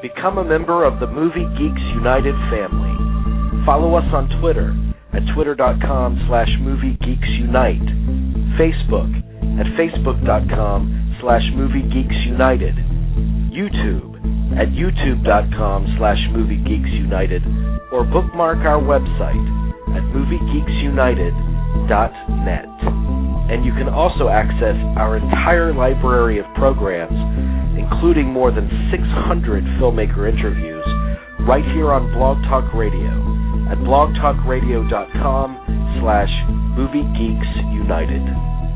Become a member of the Movie Geeks United family. Follow us on Twitter at twitter.com/moviegeeksunite, Facebook at facebook.com/moviegeeksunited, YouTube at youtube.com/moviegeeksunited, or bookmark our website at moviegeeksunited.net. And you can also access our entire library of programs, including more than 600 filmmaker interviews, right here on Blog Talk Radio at blogtalkradio.com/moviegeeksunited.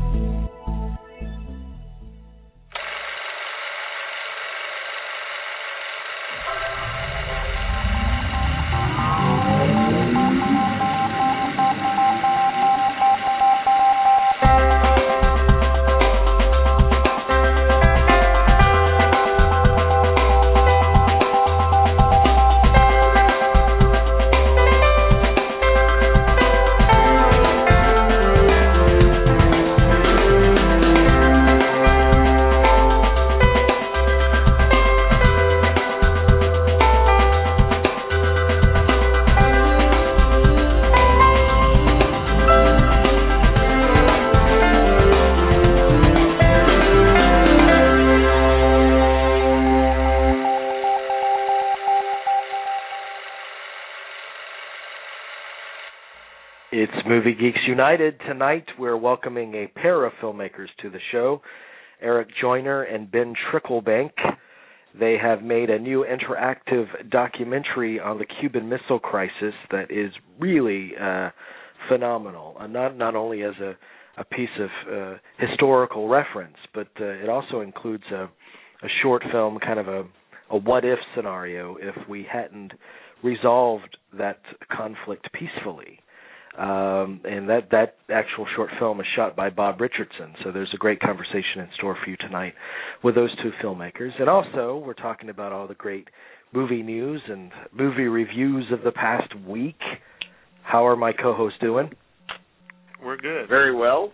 Movie Geeks United. Tonight we're welcoming a pair of filmmakers to the show, Eric Joyner and Ben Tricklebank. They have made a new interactive documentary on the Cuban Missile Crisis that is really phenomenal, not only as a piece of historical reference, but it also includes a short film, kind of a what-if scenario if we hadn't resolved that conflict peacefully. And that actual short film is shot by Bob Richardson, so there's a great conversation in store for you tonight with those two filmmakers. And also, we're talking about all the great movie news and movie reviews of the past week. How are my co-hosts doing? We're good. Very well.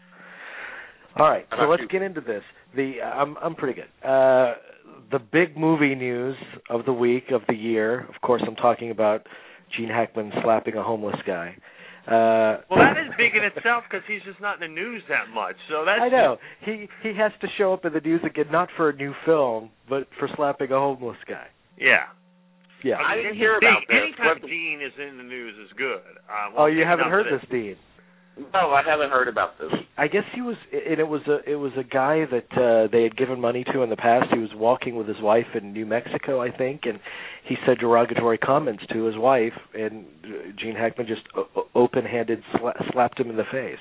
All right, so let's get into this. I'm pretty good. The big movie news of the week, of the year, of course, I'm talking about Gene Hackman slapping a homeless guy. Well, that is big in itself because he's just not in the news that much. So that's I know. He has to show up in the news again, not for a new film, but for slapping a homeless guy. Yeah. Yeah. I didn't hear about this. Anytime Gene is in the news is good. You haven't heard this, Dean? No, I haven't heard about this. I guess he was, and it was a guy that they had given money to in the past. He was walking with his wife in New Mexico, I think, and he said derogatory comments to his wife, and Gene Hackman just open-handed slapped him in the face.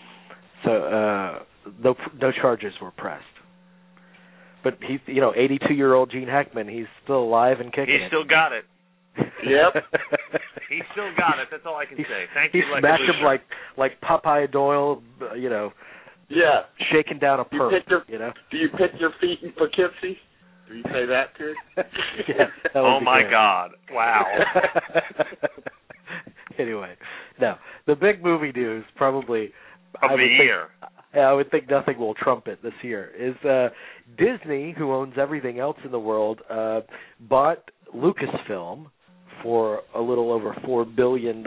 So no charges were pressed. But he, 82-year-old Gene Hackman, he's still alive and kicking. He's still got it. Yep. He still got it. That's all I can say. Thank you. He smacked him like Popeye Doyle, Yeah. Shaking down a perp, Do you pick your feet in Poughkeepsie? Do you say that too? Yeah, oh my God! Wow. Anyway, now the big movie news probably of the year. I would think nothing will trump it this year. Is Disney, who owns everything else in the world, bought Lucasfilm for a little over $4 billion,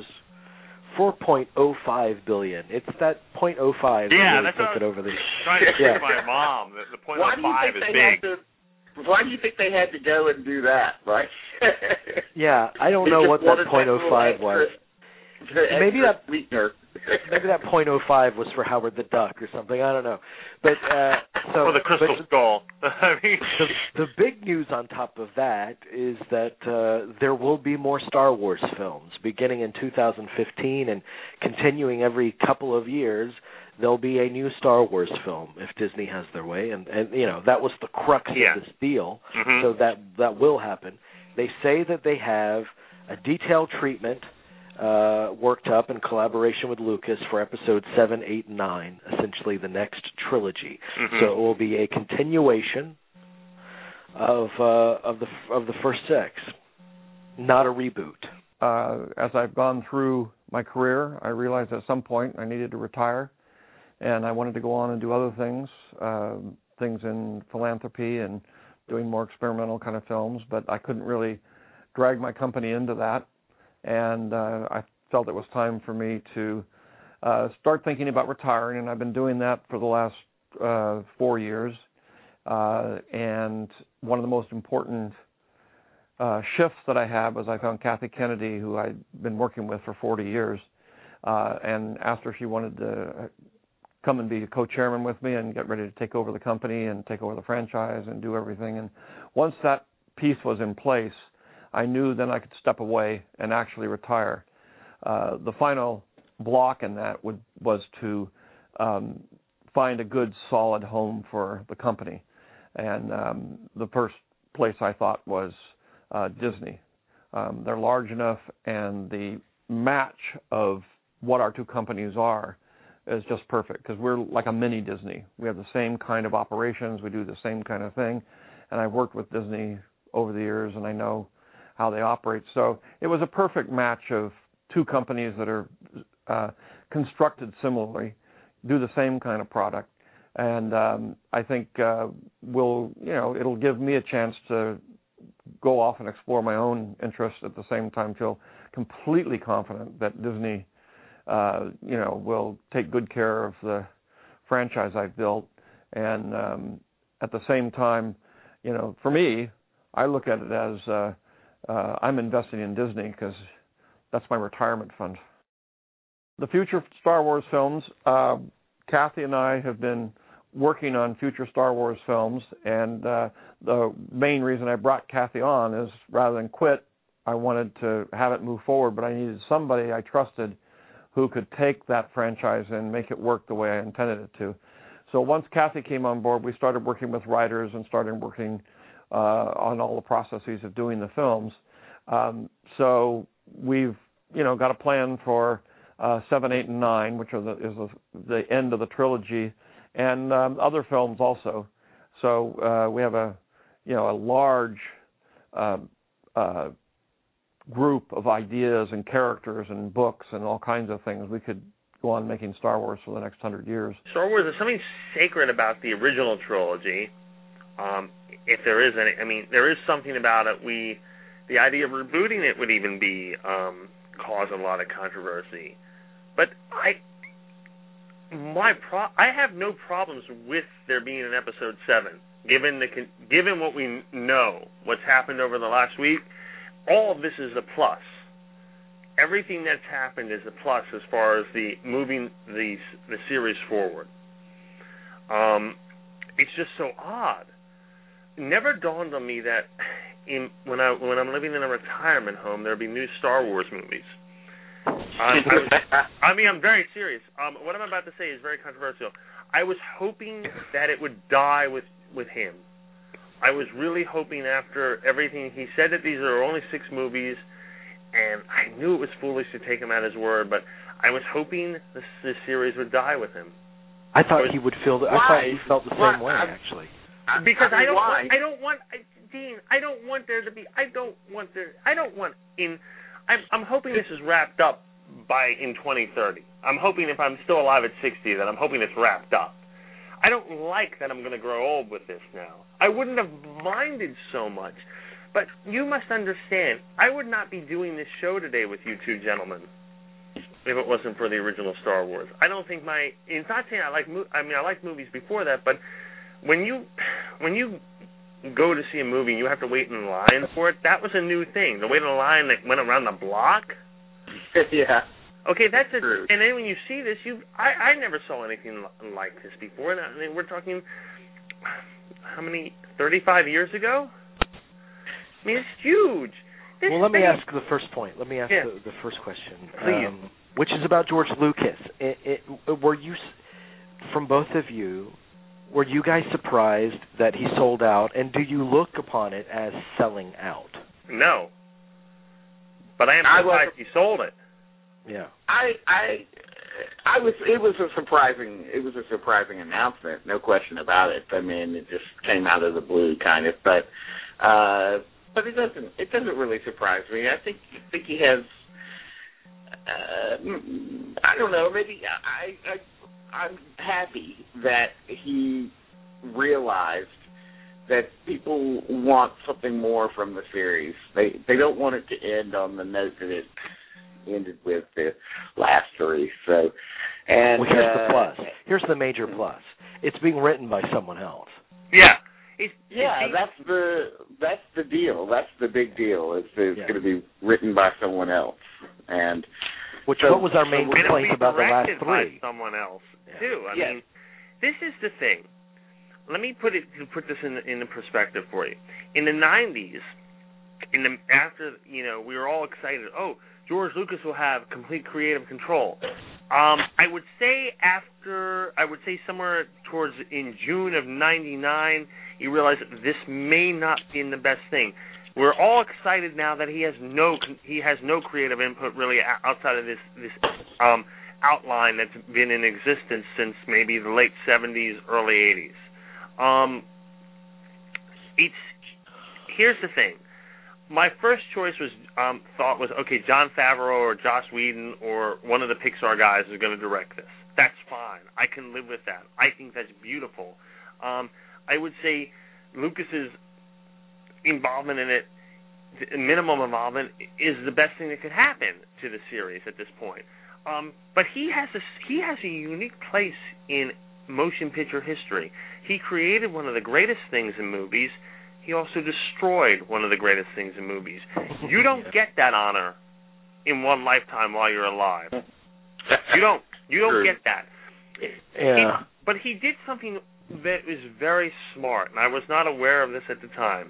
$4.05 billion. It's that 0.05. Yeah, that's what I was trying to say my mom. The 0.05 is big. Why do you think they had to go and do that, right? Yeah, I don't know what that 0.05 was. Maybe that Maybe that .05 was for Howard the Duck or something. I don't know. But or the crystal skull. I mean, the big news on top of that is that there will be more Star Wars films beginning in 2015 and continuing every couple of years. There'll be a new Star Wars film if Disney has their way, and you know that was the crux of this deal. Mm-hmm. So that will happen. They say that they have a detailed treatment worked up in collaboration with Lucas for episodes 7, 8, and 9, essentially the next trilogy. Mm-hmm. So it will be a continuation of the first 6, not a reboot. As I've gone through my career, I realized at some point I needed to retire, and I wanted to go on and do other things, things in philanthropy and doing more experimental kind of films, but I couldn't really drag my company into that. And I felt it was time for me to start thinking about retiring, and I've been doing that for the last 4 years. And one of the most important shifts that I had was I found Kathy Kennedy, who I'd been working with for 40 years, and asked her if she wanted to come and be a co-chairman with me and get ready to take over the company and take over the franchise and do everything. And once that piece was in place, I knew then I could step away and actually retire. The final block in that was to find a good, solid home for the company. And the first place I thought was Disney. They're large enough, and the match of what our two companies are is just perfect, because we're like a mini Disney. We have the same kind of operations. We do the same kind of thing. And I've worked with Disney over the years, and I know how they operate. So it was a perfect match of two companies that are constructed similarly, do the same kind of product. And I think it'll give me a chance to go off and explore my own interests, at the same time feel completely confident that Disney will take good care of the franchise I've built. And at the same time, for me, I look at it as I'm investing in Disney because that's my retirement fund. The future Star Wars films, Kathy and I have been working on future Star Wars films, and the main reason I brought Kathy on is, rather than quit, I wanted to have it move forward, but I needed somebody I trusted who could take that franchise and make it work the way I intended it to. So once Kathy came on board, we started working with writers and started working on all the processes of doing the films. So we've, got a plan for 7, 8, and 9, which is the end of the trilogy, and other films also. So we have a large group of ideas and characters and books and all kinds of things. We could go on making Star Wars for the next 100 years. Star Wars, there's something sacred about the original trilogy. If there is any, there is something about it. The idea of rebooting it would even be cause a lot of controversy. But I have no problems with there being an episode 7, given what we know, what's happened over the last week. All of this is a plus. Everything that's happened is a plus as far as the moving the series forward. It's just so odd. It never dawned on me that when I'm living in a retirement home, there'd be new Star Wars movies. I'm very serious. What I'm about to say is very controversial. I was hoping that it would die with him. I was really hoping, after everything he said, that these are only 6 movies, and I knew it was foolish to take him at his word, but I was hoping this series would die with him. I thought he would feel that. I thought he felt the same way, actually. Because I don't want Dean. I'm hoping this is wrapped up in 2030. I'm hoping, if I'm still alive at 60, that I'm hoping it's wrapped up. I don't like that I'm going to grow old with this now. I wouldn't have minded so much. But you must understand, I would not be doing this show today with you two gentlemen if it wasn't for the original Star Wars. I don't think it's not saying I liked movies before that, but when you go to see a movie and you have to wait in line for it, that was a new thing. The wait in line that went around the block. Yeah. Okay, that's it. And then when you see this, I never saw anything like this before. And we're talking, how many, 35 years ago? I mean, it's huge. Let me ask the first point. Let me ask the first question, please, which is about George Lucas. Were you, from both of you, were you guys surprised that he sold out, and do you look upon it as selling out? No, but I am surprised he sold it. Yeah, it was a surprising announcement, no question about it. I mean, it just came out of the blue, kind of, but it doesn't really surprise me. I think he has. I don't know. Maybe I'm happy that he realized that people want something more from the series. They don't want it to end on the note that it ended with the last three. So, and well, here's the plus. Here's the major plus. It's being written by someone else. Yeah. That's the deal. That's the big deal. It's going to be written by someone else. And what was our main complaint about the last three? By someone else too. I mean, this is the thing. Let me put this in the perspective for you. In the 90s, after we were all excited. Oh, George Lucas will have complete creative control. I would say somewhere in June of '99, you realize that this may not be the best thing. We're all excited now that he has no creative input really outside of this outline that's been in existence since maybe the late '70s, early '80s. Here's the thing. My first choice was Jon Favreau or Joss Whedon or one of the Pixar guys is going to direct this. That's fine. I can live with that. I think that's beautiful. I would say Lucas's involvement in it, minimum involvement, is the best thing that could happen to the series at this point. But he has a unique place in motion picture history. He created one of the greatest things in movies. He also destroyed one of the greatest things in movies. You don't get that honor in one lifetime while you're alive. You don't get that. Yeah. But he did something that was very smart, and I was not aware of this at the time.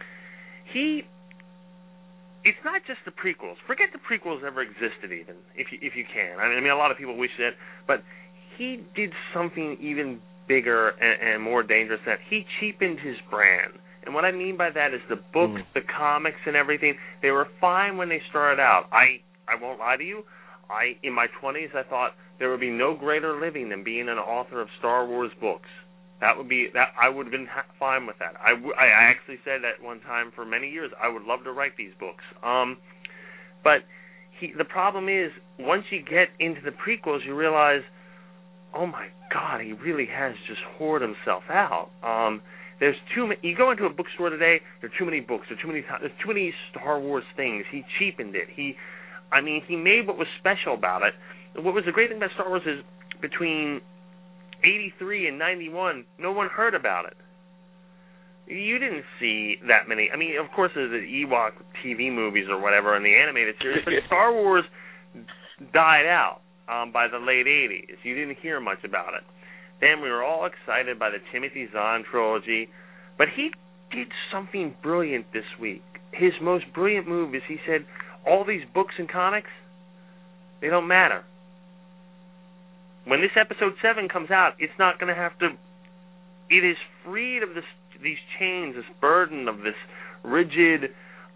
It's not just the prequels. Forget the prequels ever existed, even if you can. I mean, a lot of people wish that, but he did something even bigger and more dangerous. That he cheapened his brand. And what I mean by that is the books, the comics, and everything, they were fine when they started out. I won't lie to you. In my 20s, I thought there would be no greater living than being an author of Star Wars books. I would have been fine with that. I actually said that one time for many years. I would love to write these books. But the problem is, once you get into the prequels, you realize, oh my God, he really has just whored himself out. There's too many. You go into a bookstore today, there are too many books. There's too many Star Wars things. He cheapened it. He made what was special about it. What was the great thing about Star Wars is between 83 and 91, no one heard about it. You didn't see that many. I mean, of course, there's the Ewok TV movies or whatever and the animated series, but Star Wars died out by the late 80s. You didn't hear much about it. Then we were all excited by the Timothy Zahn trilogy, but he did something brilliant this week. His most brilliant move is he said, all these books and comics, they don't matter. When this episode 7 comes out, it's not going to have to... It is freed of these chains, this burden of this rigid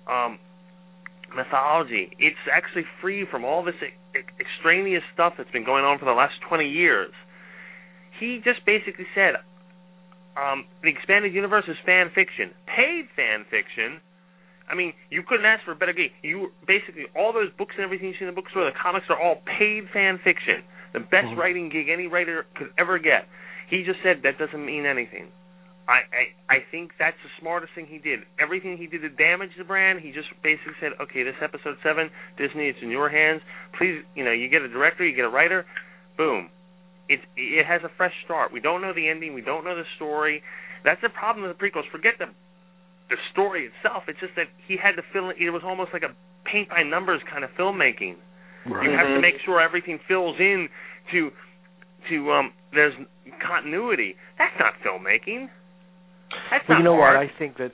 mythology. It's actually free from all this extraneous stuff that's been going on for the last 20 years. He just basically said, the expanded universe is fan fiction. Paid fan fiction. I mean, you couldn't ask for a better gig. Basically, all those books and everything you see in the bookstore, the comics are all paid fan fiction. The best writing gig any writer could ever get. He just said that doesn't mean anything. I think that's the smartest thing he did. Everything he did to damage the brand, he just basically said, okay, this episode 7, Disney, it's in your hands. Please, you get a director, you get a writer, boom. It has a fresh start. We don't know the ending. We don't know the story. That's the problem with the prequels. Forget the story itself. It's just that he had to fill it. It was almost like a paint-by-numbers kind of filmmaking. Right. You have to make sure everything fills in to there's continuity. That's not filmmaking. That's not what? I think that,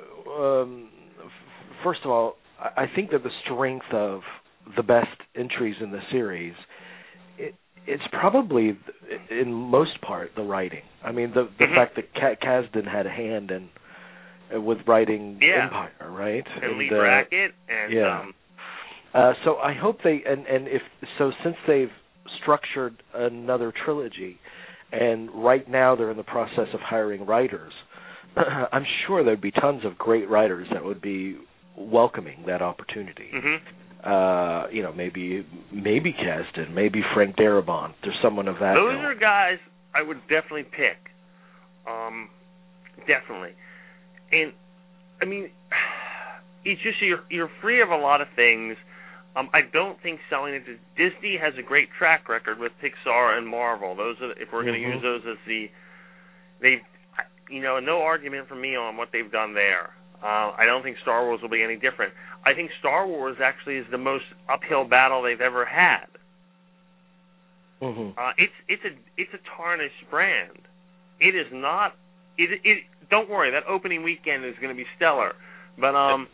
first of all, I think that the strength of the best entries in the series, it's probably, in most part, the writing. I mean, the fact that Kasdan had a hand with writing Empire, right? And Lee Brackett. So I hope since they've structured another trilogy, and right now they're in the process of hiring writers, I'm sure there'd be tons of great writers that would be welcoming that opportunity. Maybe Kasdan, maybe Frank Darabont. There's someone of that. Those are guys I would definitely pick. Definitely. And I mean, it's just you're free of a lot of things. I don't think selling it to Disney has a great track record with Pixar and Marvel. Those are, if we're going to use those as no argument from me on what they've done there. I don't think Star Wars will be any different. I think Star Wars actually is the most uphill battle they've ever had. It's a tarnished brand. It is not. Don't worry, that opening weekend is going to be stellar. But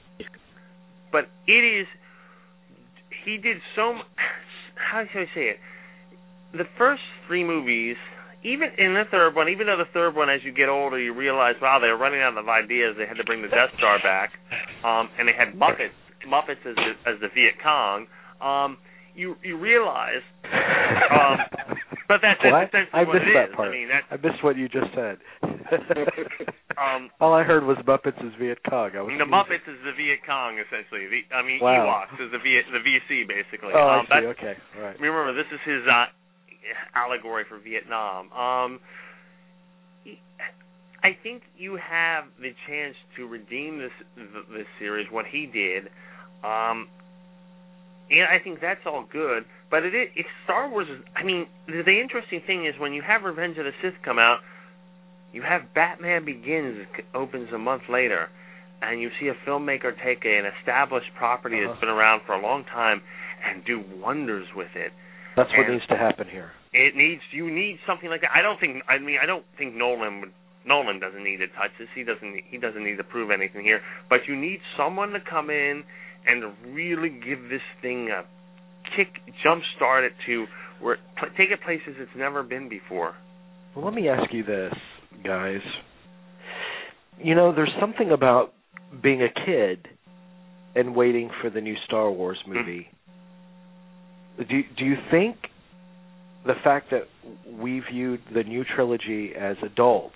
it is. He did so. How should I say it? The first three movies, even in the third one, even though the third one, as you get older, you realize, wow, they're running out of ideas. They had to bring the Death Star back, and they had Muppets as the Viet Cong. You realize, but that's essentially I what it missed that is. part. I mean, I missed what you just said. All I heard was Muppets is Viet Cong. The Muppets is the Viet Cong, essentially. Wow. Ewoks is the VC, basically. Oh, I see. Okay, right. Remember, this is his allegory for Vietnam. I think you have the chance to redeem this series, what he did. And I think that's all good. But if Star Wars is... I mean, the interesting thing is when you have Revenge of the Sith come out, you have Batman Begins opens a month later, and you see a filmmaker take an established property that's been around for a long time and do wonders with it. That's what needs to happen here. You need something like that. I don't think Nolan doesn't need to touch this. He doesn't need to prove anything here. But you need someone to come in and really give this thing a kick, jumpstart it to take it places it's never been before. Well, let me ask you this, guys. There's something about being a kid and waiting for the new Star Wars movie. Do you think the fact that we viewed the new trilogy as adults,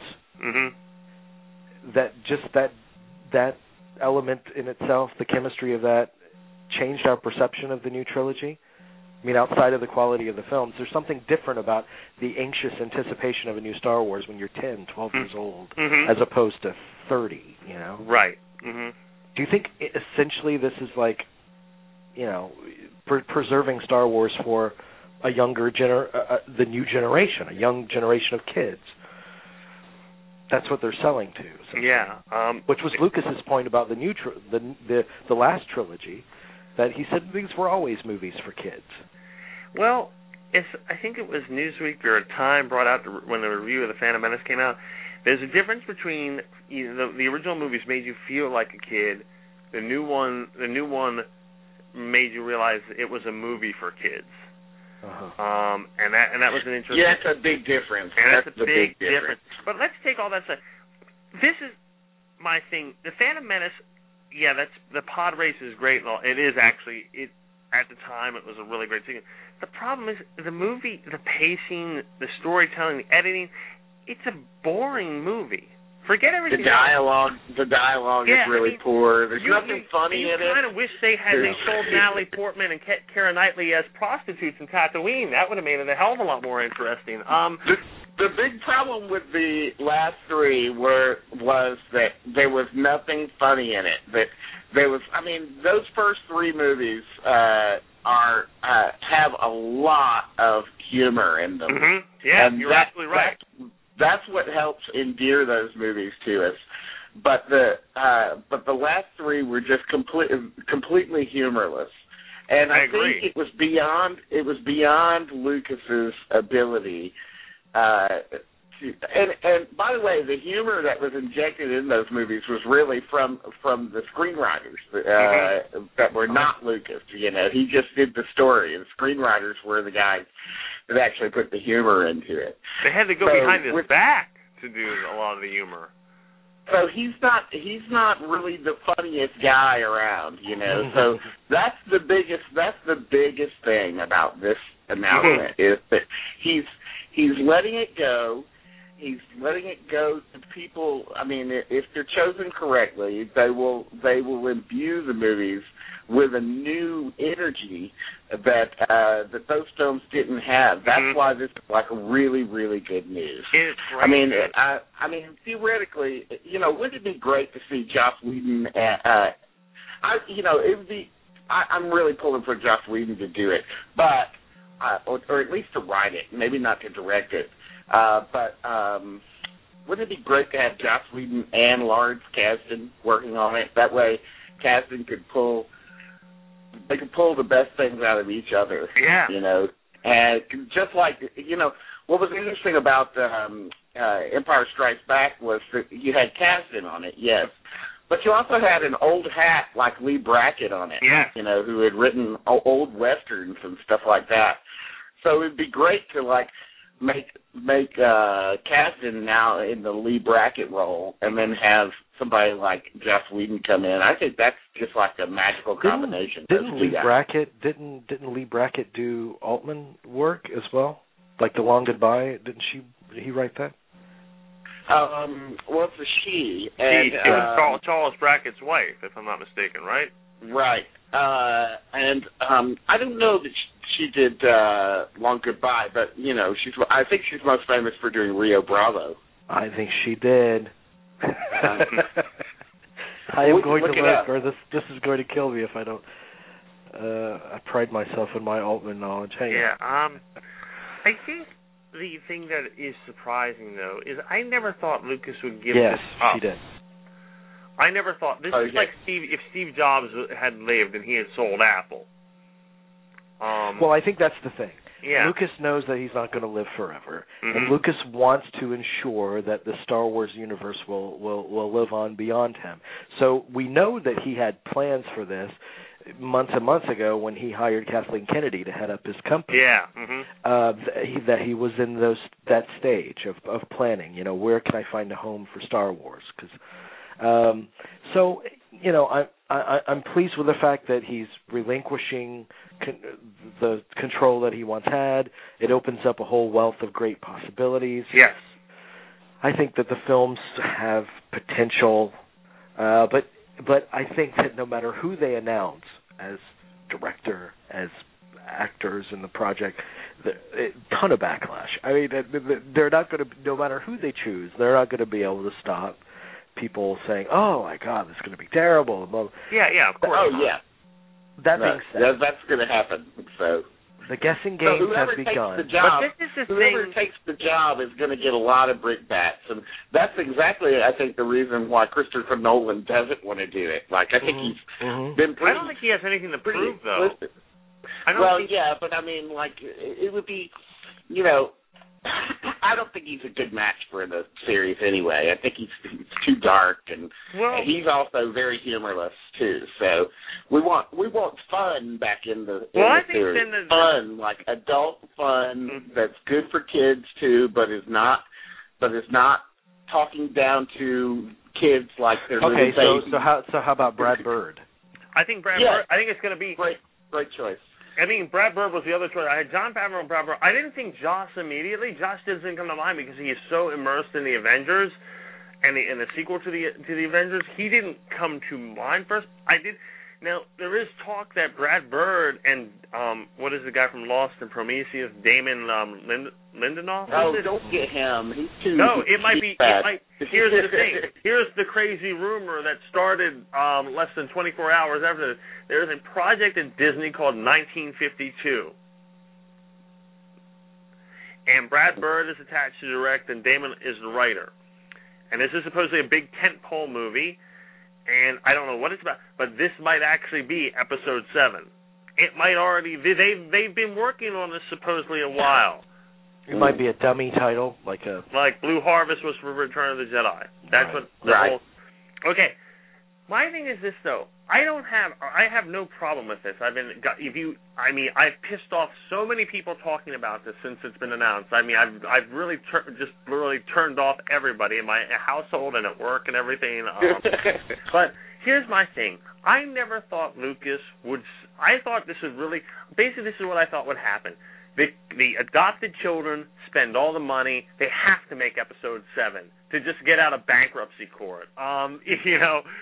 that just that element in itself, the chemistry of that, changed our perception of the new trilogy? I mean, outside of the quality of the films, there's something different about the anxious anticipation of a new Star Wars when you're 10, 12 years old, as opposed to 30, Right. Do you think essentially this is like, preserving Star Wars for a younger the new generation, a young generation of kids? That's what they're selling to. Yeah. Which was Lucas's point about the new the last trilogy, that he said these were always movies for kids. Well, I think it was Newsweek or Time brought out when the review of The Phantom Menace came out. There's a difference between the original movies made you feel like a kid. The new one made you realize it was a movie for kids. And that was an interesting. Yeah, that's a big difference. And that's a big difference. But let's take all that stuff. This is my thing. The Phantom Menace. Yeah, the pod race is great. It is actually. At the time, it was a really great sequence. The problem is the movie, the pacing, the storytelling, the editing. It's a boring movie. Forget everything. The dialogue is really poor. There's nothing funny in it. You kind of wish they sold Natalie Portman and Keira Knightley as prostitutes in Tatooine. That would have made it a hell of a lot more interesting. The big problem with the last three was that there was nothing funny in it. That there was. I mean, those first three movies have a lot of humor in them. Yeah, and you're absolutely right. That's what helps endear those movies to us. But the last three were just completely humorless. And I think it was beyond Lucas's ability and by the way, the humor that was injected in those movies was really from the screenwriters that were not Lucas. He just did the story. The screenwriters were the guys that actually put the humor into it. They had to go behind his back to do a lot of the humor. So he's not really the funniest guy around, So that's the biggest thing about this announcement is that he's letting it go. He's letting it go to people. I mean, if they're chosen correctly, they will imbue the movies with a new energy that those films didn't have. That's why this is like really, really good news. It's great. I mean, theoretically, wouldn't it be great to see Joss Whedon? It would be. I'm really pulling for Joss Whedon to do it, but or at least to write it, maybe not to direct it. But wouldn't it be great to have Joss Whedon and Lawrence Kasdan working on it? That way, Kasdan could pull the best things out of each other. Yeah. And just like, what was interesting about Empire Strikes Back was that you had Kasdan on it, yes. But you also had an old hat like Lee Brackett on it, who had written old westerns and stuff like that. So it'd be great to make Kasdan now in the Lee Brackett role, and then have somebody like Joss Whedon come in. I think that's just like a magical combination. Didn't Lee Brackett do Altman work as well? Like The Long Goodbye? Did he write that? Well, it's a she. And, it was Charles Brackett's wife, if I'm not mistaken, right? Right. And I don't know that she did Long Goodbye, but I think she's most famous for doing Rio Bravo. I think she did. I am going to look, or this is going to kill me if I don't. I pride myself in my Altman knowledge. I think the thing that is surprising, though, is I never thought Lucas would give this up. Yes, she did. I never thought this is like if Steve Jobs had lived and he had sold Apple. Well, I think that's the thing. Yeah. Lucas knows that he's not going to live forever, and Lucas wants to ensure that the Star Wars universe will live on beyond him. So we know that he had plans for this months and months ago when he hired Kathleen Kennedy to head up his company. Yeah. That he was in that stage of planning. Where can I find a home for Star Wars? I'm pleased with the fact that he's relinquishing the control that he once had. It opens up a whole wealth of great possibilities. Yes. I think that the films have potential, but I think that no matter who they announce as director, as actors in the project, a ton of backlash. I mean, they're not going to, no matter who they choose, they're not going to be able to stop people saying, "Oh my God, this is going to be terrible." Yeah, of course. Oh yeah. That being said, that's going to happen. So the guessing games have begun. But this is the whoever takes the job is going to get a lot of brickbats, and that's exactly, I think, the reason why Christopher Nolan doesn't want to do it. Like, I think he's been pretty. I don't think he has anything to prove, though. But I mean, like, it would be, I don't think he's a good match for the series anyway. I think he's too dark, and he's also very humorless too. So we want fun back in the series. Fun, like adult fun that's good for kids too, but is not talking down to kids like they're little babies. So how about Brad Bird? I think Brad Bird. I think it's going to be great choice. I mean, Brad Bird was the other choice. I had Jon Favreau and Brad Bird. I didn't think Joss immediately. Joss doesn't come to mind because he is so immersed in the Avengers and the sequel to the Avengers. He didn't come to mind first. I did. Now, there is talk that Brad Bird and what is the guy from Lost and Prometheus, Damon Lindelof? Oh, don't get him. He's too. No, it might be. Here's the thing. Here's the crazy rumor that started less than 24 hours after this. There's a project at Disney called 1952. And Brad Bird is attached to direct, and Damon is the writer. And this is supposedly a big tentpole movie, and I don't know what it's about, but this might actually be Episode 7. It might already. They've been working on this supposedly a while. It might be a dummy title, like Blue Harvest was for Return of the Jedi. That's what the whole. Okay, my thing is this though. I have no problem with this. I've pissed off so many people talking about this since it's been announced. I mean, I've really really turned off everybody in my household and at work and everything. But here's my thing. I never thought Lucas would. I thought this was really basically this is what I thought would happen. The adopted children spend all the money. They have to make Episode 7 to just get out of bankruptcy court.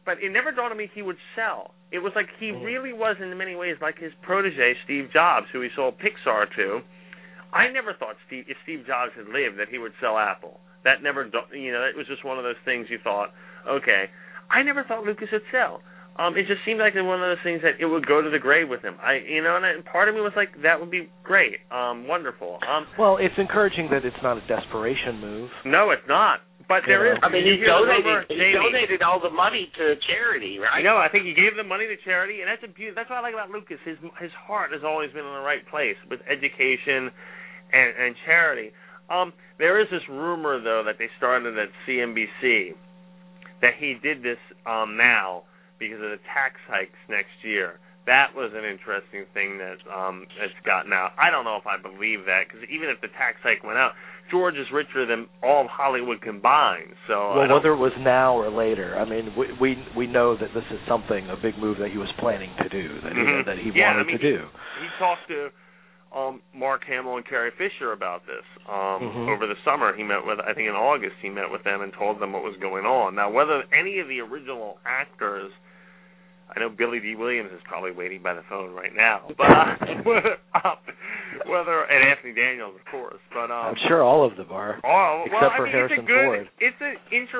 but it never dawned on me he would sell. It was like he really was, in many ways, like his protege, Steve Jobs, who he sold Pixar to. I never thought if Steve Jobs had lived that he would sell Apple. That never, it was just one of those things you thought, okay. I never thought Lucas would sell. It just seemed like one of those things that it would go to the grave with him. And part of me was like, that would be great, wonderful. Well, it's encouraging that it's not a desperation move. No, it's not. But there is. I mean, he donated all the money to charity, right? No, I think he gave the money to charity, and that's what I like about Lucas. His heart has always been in the right place with education and charity. There is this rumor, though, that they started at CNBC that he did this now because of the tax hikes next year. That was an interesting thing that's gotten out. I don't know if I believe that, because even if the tax hike went out, George is richer than all of Hollywood combined. So well, whether it was now or later, I mean, we know that this is a big move that he was planning to do, that he wanted to do. He talked to Mark Hamill and Carrie Fisher about this over the summer. He met with, I think in August, he met with them and told them what was going on. Now, whether any of the original actors, I know Billy D. Williams is probably waiting by the phone right now, but whether and Anthony Daniels, of course, but I'm sure all of them are, except for Harrison Ford. It's an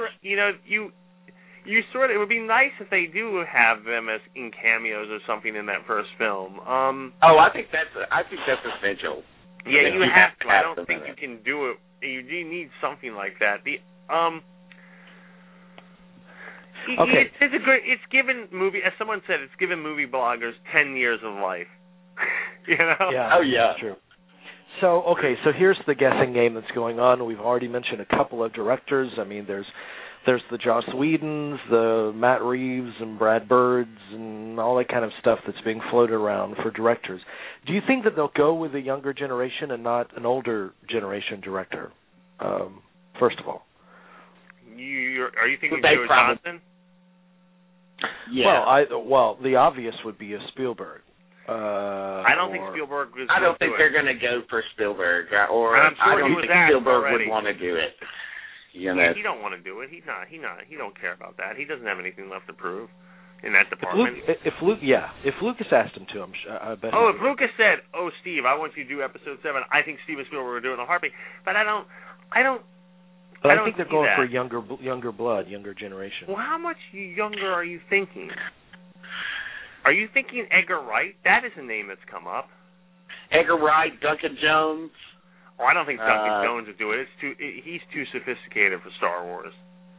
you sort of, it would be nice if they do have them as in cameos or something in that first film. I think that's essential. Yeah, you have to. I don't think you can do it. You do need something like that. Okay. It's given movie, as someone said, it's given movie bloggers 10 years of life. Yeah. Oh yeah. True. So here's the guessing game that's going on. We've already mentioned a couple of directors. I mean, there's the Joss Whedons, the Matt Reeves and Brad Birds and all that kind of stuff that's being floated around for directors. Do you think that they'll go with a younger generation and not an older generation director? First of all, are you thinking Joe Johnston? Yeah. Well, the obvious would be a Spielberg. I don't think Spielberg was. I don't think they're going to go for Spielberg, or I'm sure I don't think Spielberg would want to do it. He don't want to do it. He don't care about that. He doesn't have anything left to prove in that department. If Lucas asked him to, I bet. If Lucas said, "Oh, Steve, I want you to do Episode 7," I think Steven Spielberg would do it in a heartbeat. But I think they're going for younger blood, younger generation. Well, how much younger are you thinking? Are you thinking Edgar Wright? That is a name that's come up. Edgar Wright, Duncan Jones. Oh, I don't think Duncan Jones would do it. He's too sophisticated for Star Wars.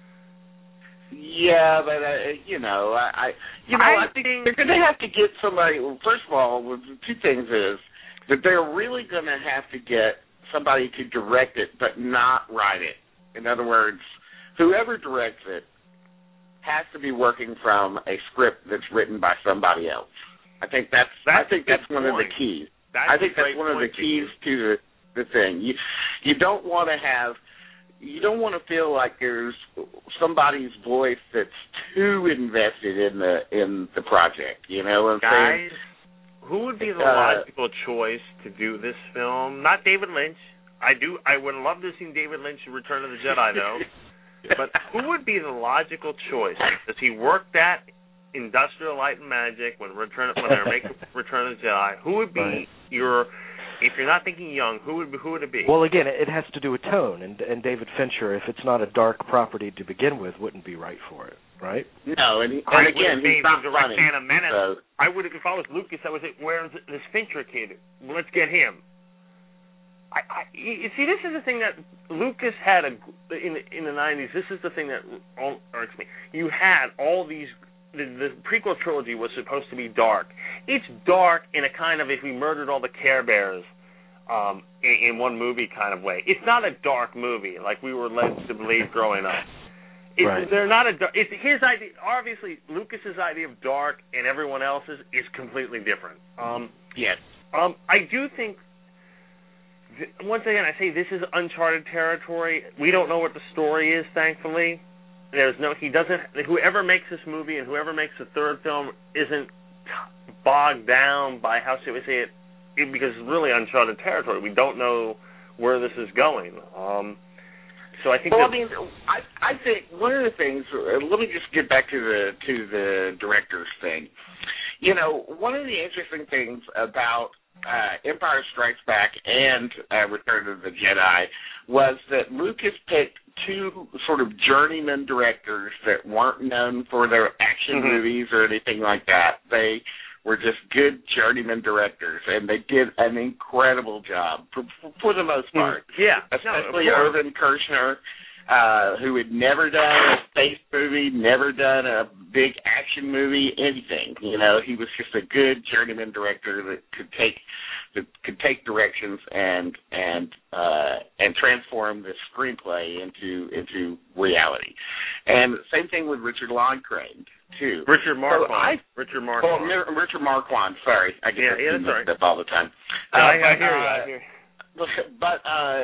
Yeah, but I think they're going to have to get somebody. Well, first of all, two things is that they're really going to have to get somebody to direct it, but not write it. In other words, whoever directs it has to be working from a script that's written by somebody else. I think that's one of the keys. I think that's one of the keys to the thing. You don't want to feel like there's somebody's voice that's too invested in the project. You know what I'm saying? Who would be the logical choice to do this film? Not David Lynch. I would love to have seen David Lynch in Return of the Jedi, though. But who would be the logical choice? Does he work that Industrial Light and Magic when they're making Return of the Jedi? Who would be if you're not thinking young, who would it be? Well, again, it has to do with tone, and David Fincher, if it's not a dark property to begin with, wouldn't be right for it, right? No, and again, he's not funny. Phantom Menace. I would, if I was Lucas, I would say, where's this Fincher kid? Let's get him. You see, this is the thing that Lucas had in the 90s. This is the thing that irks me. You had all these. The prequel trilogy was supposed to be dark. It's dark in a kind of if we murdered all the Care Bears in one movie kind of way. It's not a dark movie like we were led to believe growing up. Right. They're not a. It's his idea. Obviously, Lucas's idea of dark and everyone else's is completely different. Yes. I do think. Once again, I say this is uncharted territory. We don't know what the story is, thankfully. Whoever makes this movie and whoever makes the third film isn't bogged down by, how should we say it, because it's really uncharted territory. We don't know where this is going. So I think. Well, I mean, I think one of the things. Let me just get back to the director's thing. You know, one of the interesting things about Empire Strikes Back and Return of the Jedi was that Lucas picked two sort of journeyman directors that weren't known for their action movies or anything like that. They were just good journeyman directors, and they did an incredible job for the most part. Yeah, especially Irvin Kershner, who had never done a space movie, never done a big action movie, anything. You know, he was just a good journeyman director that could take directions and transform the screenplay into reality. And same thing with Richard Loncraine too. Richard Marquand. Richard Marquand. Sorry, I get mixed up all the time. I hear you. But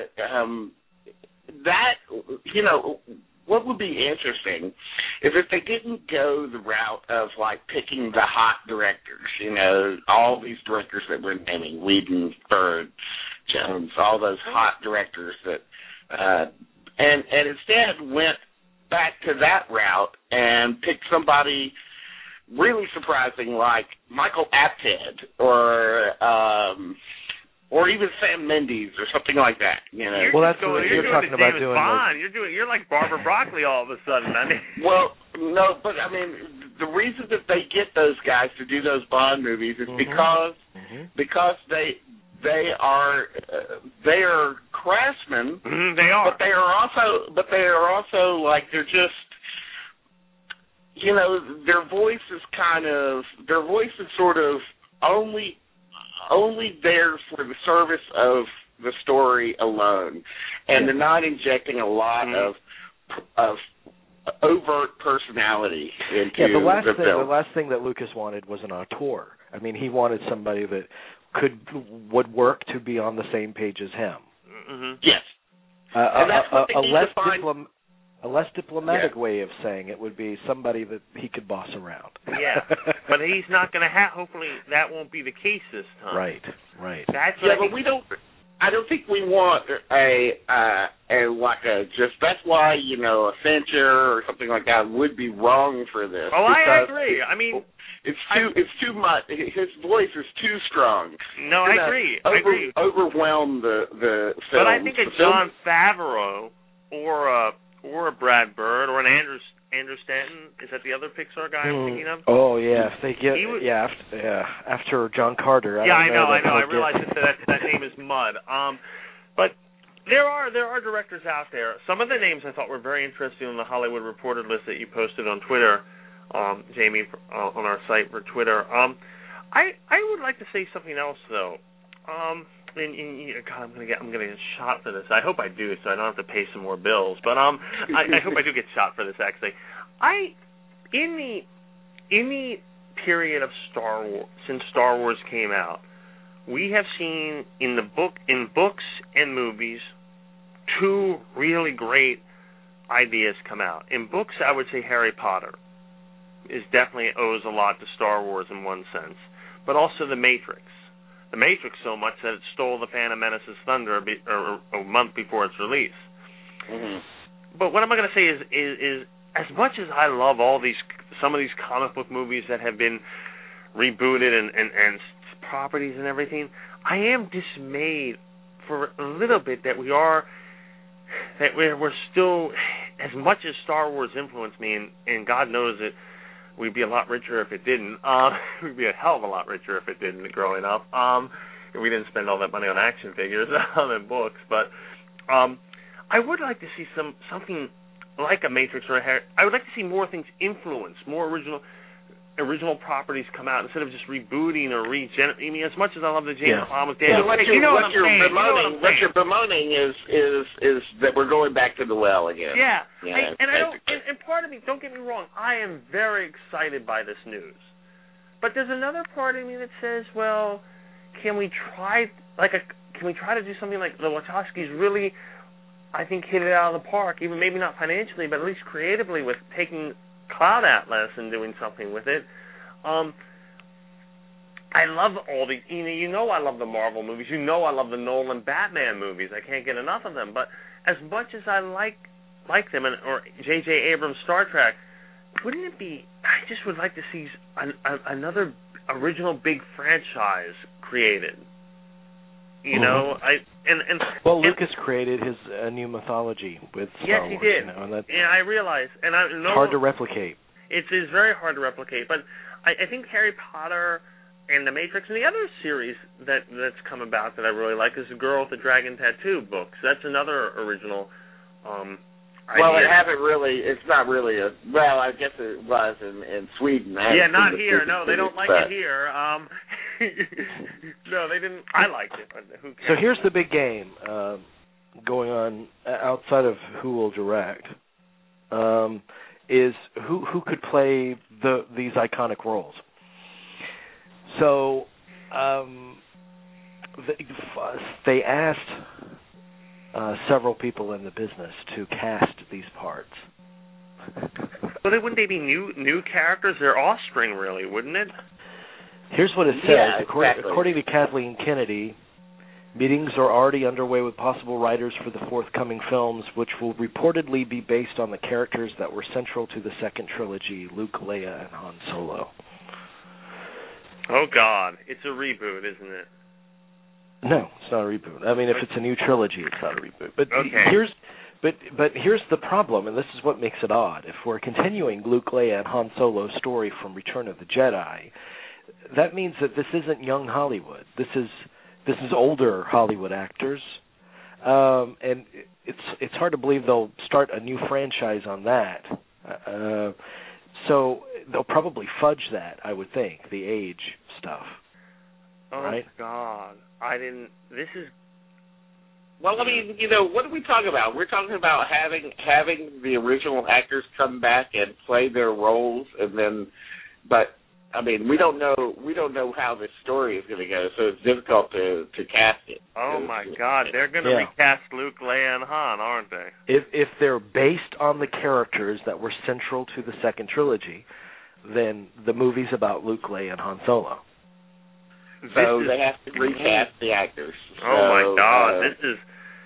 that, you know, what would be interesting is if they didn't go the route of, like, picking the hot directors, you know, all these directors that we're naming, Whedon, Bird, Jones, all those hot directors that, and instead went back to that route and picked somebody really surprising like Michael Apted or even Sam Mendes or something like that, you know. You're talking about doing Bond. You're like Barbara Broccoli all of a sudden. I mean. Well, no, but I mean, the reason that they get those guys to do those Bond movies is because they are craftsmen. They are, but they are also like they're just. You know, their voice is sort of only there for the service of the story alone, and they're not injecting a lot of overt personality into the film. The last thing that Lucas wanted was an auteur. I mean, he wanted somebody that would work to be on the same page as him. Yes, and that's what they need to find. A less diplomatic way of saying it would be somebody that he could boss around. Yeah, but he's not going to have. Hopefully, that won't be the case this time. Right. But we don't. I don't think we want that's why, you know, a Fincher or something like that would be wrong for this. Oh, I agree. I mean, it's too much. His voice is too strong. No, I agree. I agree. Overwhelm the film. But I think a Jon Favreau or a Brad Bird or an Andrew Stanton, is that the other Pixar guy I'm thinking of? Oh yeah, if they get after John Carter. I know. I realize that name is mud. But there are directors out there. Some of the names I thought were very interesting on the Hollywood Reporter list that you posted on Twitter, Jamie, on our site for Twitter. I would like to say something else though. God, I'm gonna get shot for this. I hope I do, so I don't have to pay some more bills. But I hope I do get shot for this. Actually, in the period of Star Wars, since Star Wars came out, we have seen in books and movies, two really great ideas come out. In books, I would say Harry Potter definitely owes a lot to Star Wars in one sense, but also The Matrix. The Matrix so much that it stole the Phantom Menace's thunder a month before its release. But what I'm going to say is as much as I love some of these comic book movies that have been rebooted and properties and everything, I am dismayed for a little bit that we're still, as much as Star Wars influenced me, and God knows it. We'd be a lot richer if it didn't. We'd be a hell of a lot richer if it didn't growing up. If we didn't spend all that money on action figures and books. But I would like to see something like a Matrix or a Harry. I would like to see more things influence, more original properties come out instead of just rebooting or regenerating. I mean, as much as I love the James Bond with Daniel Craig, what you're bemoaning is that we're going back to the well again. Yeah, and part of me, don't get me wrong, I am very excited by this news. But there's another part of me that says, well, can we try to do something like the Wachowskis really, I think, hit it out of the park, even maybe not financially, but at least creatively with taking Cloud Atlas and doing something with it. I love all I love the Marvel movies. I love the Nolan Batman movies. I can't get enough of them. But as much as I like them, or J.J. Abrams' Star Trek, wouldn't it be? I just would like to see another original big franchise created. You know, Lucas created his new mythology with Star Wars. Yes, he did. You know, and that's I realize, and I know hard to replicate. It is very hard to replicate, but I think Harry Potter and The Matrix and the other series that's come about that I really like is The Girl with the Dragon Tattoo books. That's another original idea. Well, it's not really well, I guess it was in Sweden. Yeah, not here. No, they don't like it here. No, they didn't. I liked it, but who cares? So here's the big game going on outside of who will direct. Is who could play these iconic roles? So they asked several people in the business to cast these parts. Well, wouldn't they be new characters? They're offspring, really, wouldn't it? Here's what it says. Yeah, exactly. According to Kathleen Kennedy, meetings are already underway with possible writers for the forthcoming films, which will reportedly be based on the characters that were central to the second trilogy, Luke, Leia, and Han Solo. Oh, God. It's a reboot, isn't it? No, it's not a reboot. I mean, if it's a new trilogy, it's not a reboot. But okay. here's the problem, and this is what makes it odd. If we're continuing Luke, Leia, and Han Solo's story from Return of the Jedi, that means that this isn't young Hollywood. This is older Hollywood actors, and it's hard to believe they'll start a new franchise on that. So they'll probably fudge that, I would think, the age stuff. Oh, right? God. This is... Well, I mean, what are we talking about? We're talking about having the original actors come back and play their roles, and then, but I mean, we don't know how this story is going to go, so it's difficult to cast it. Oh my God, they're going to recast Luke, Leia, and Han, aren't they? If they're based on the characters that were central to the second trilogy, then the movie's about Luke, Leia, and Han Solo. So they have to recast the actors. Oh my God, this is...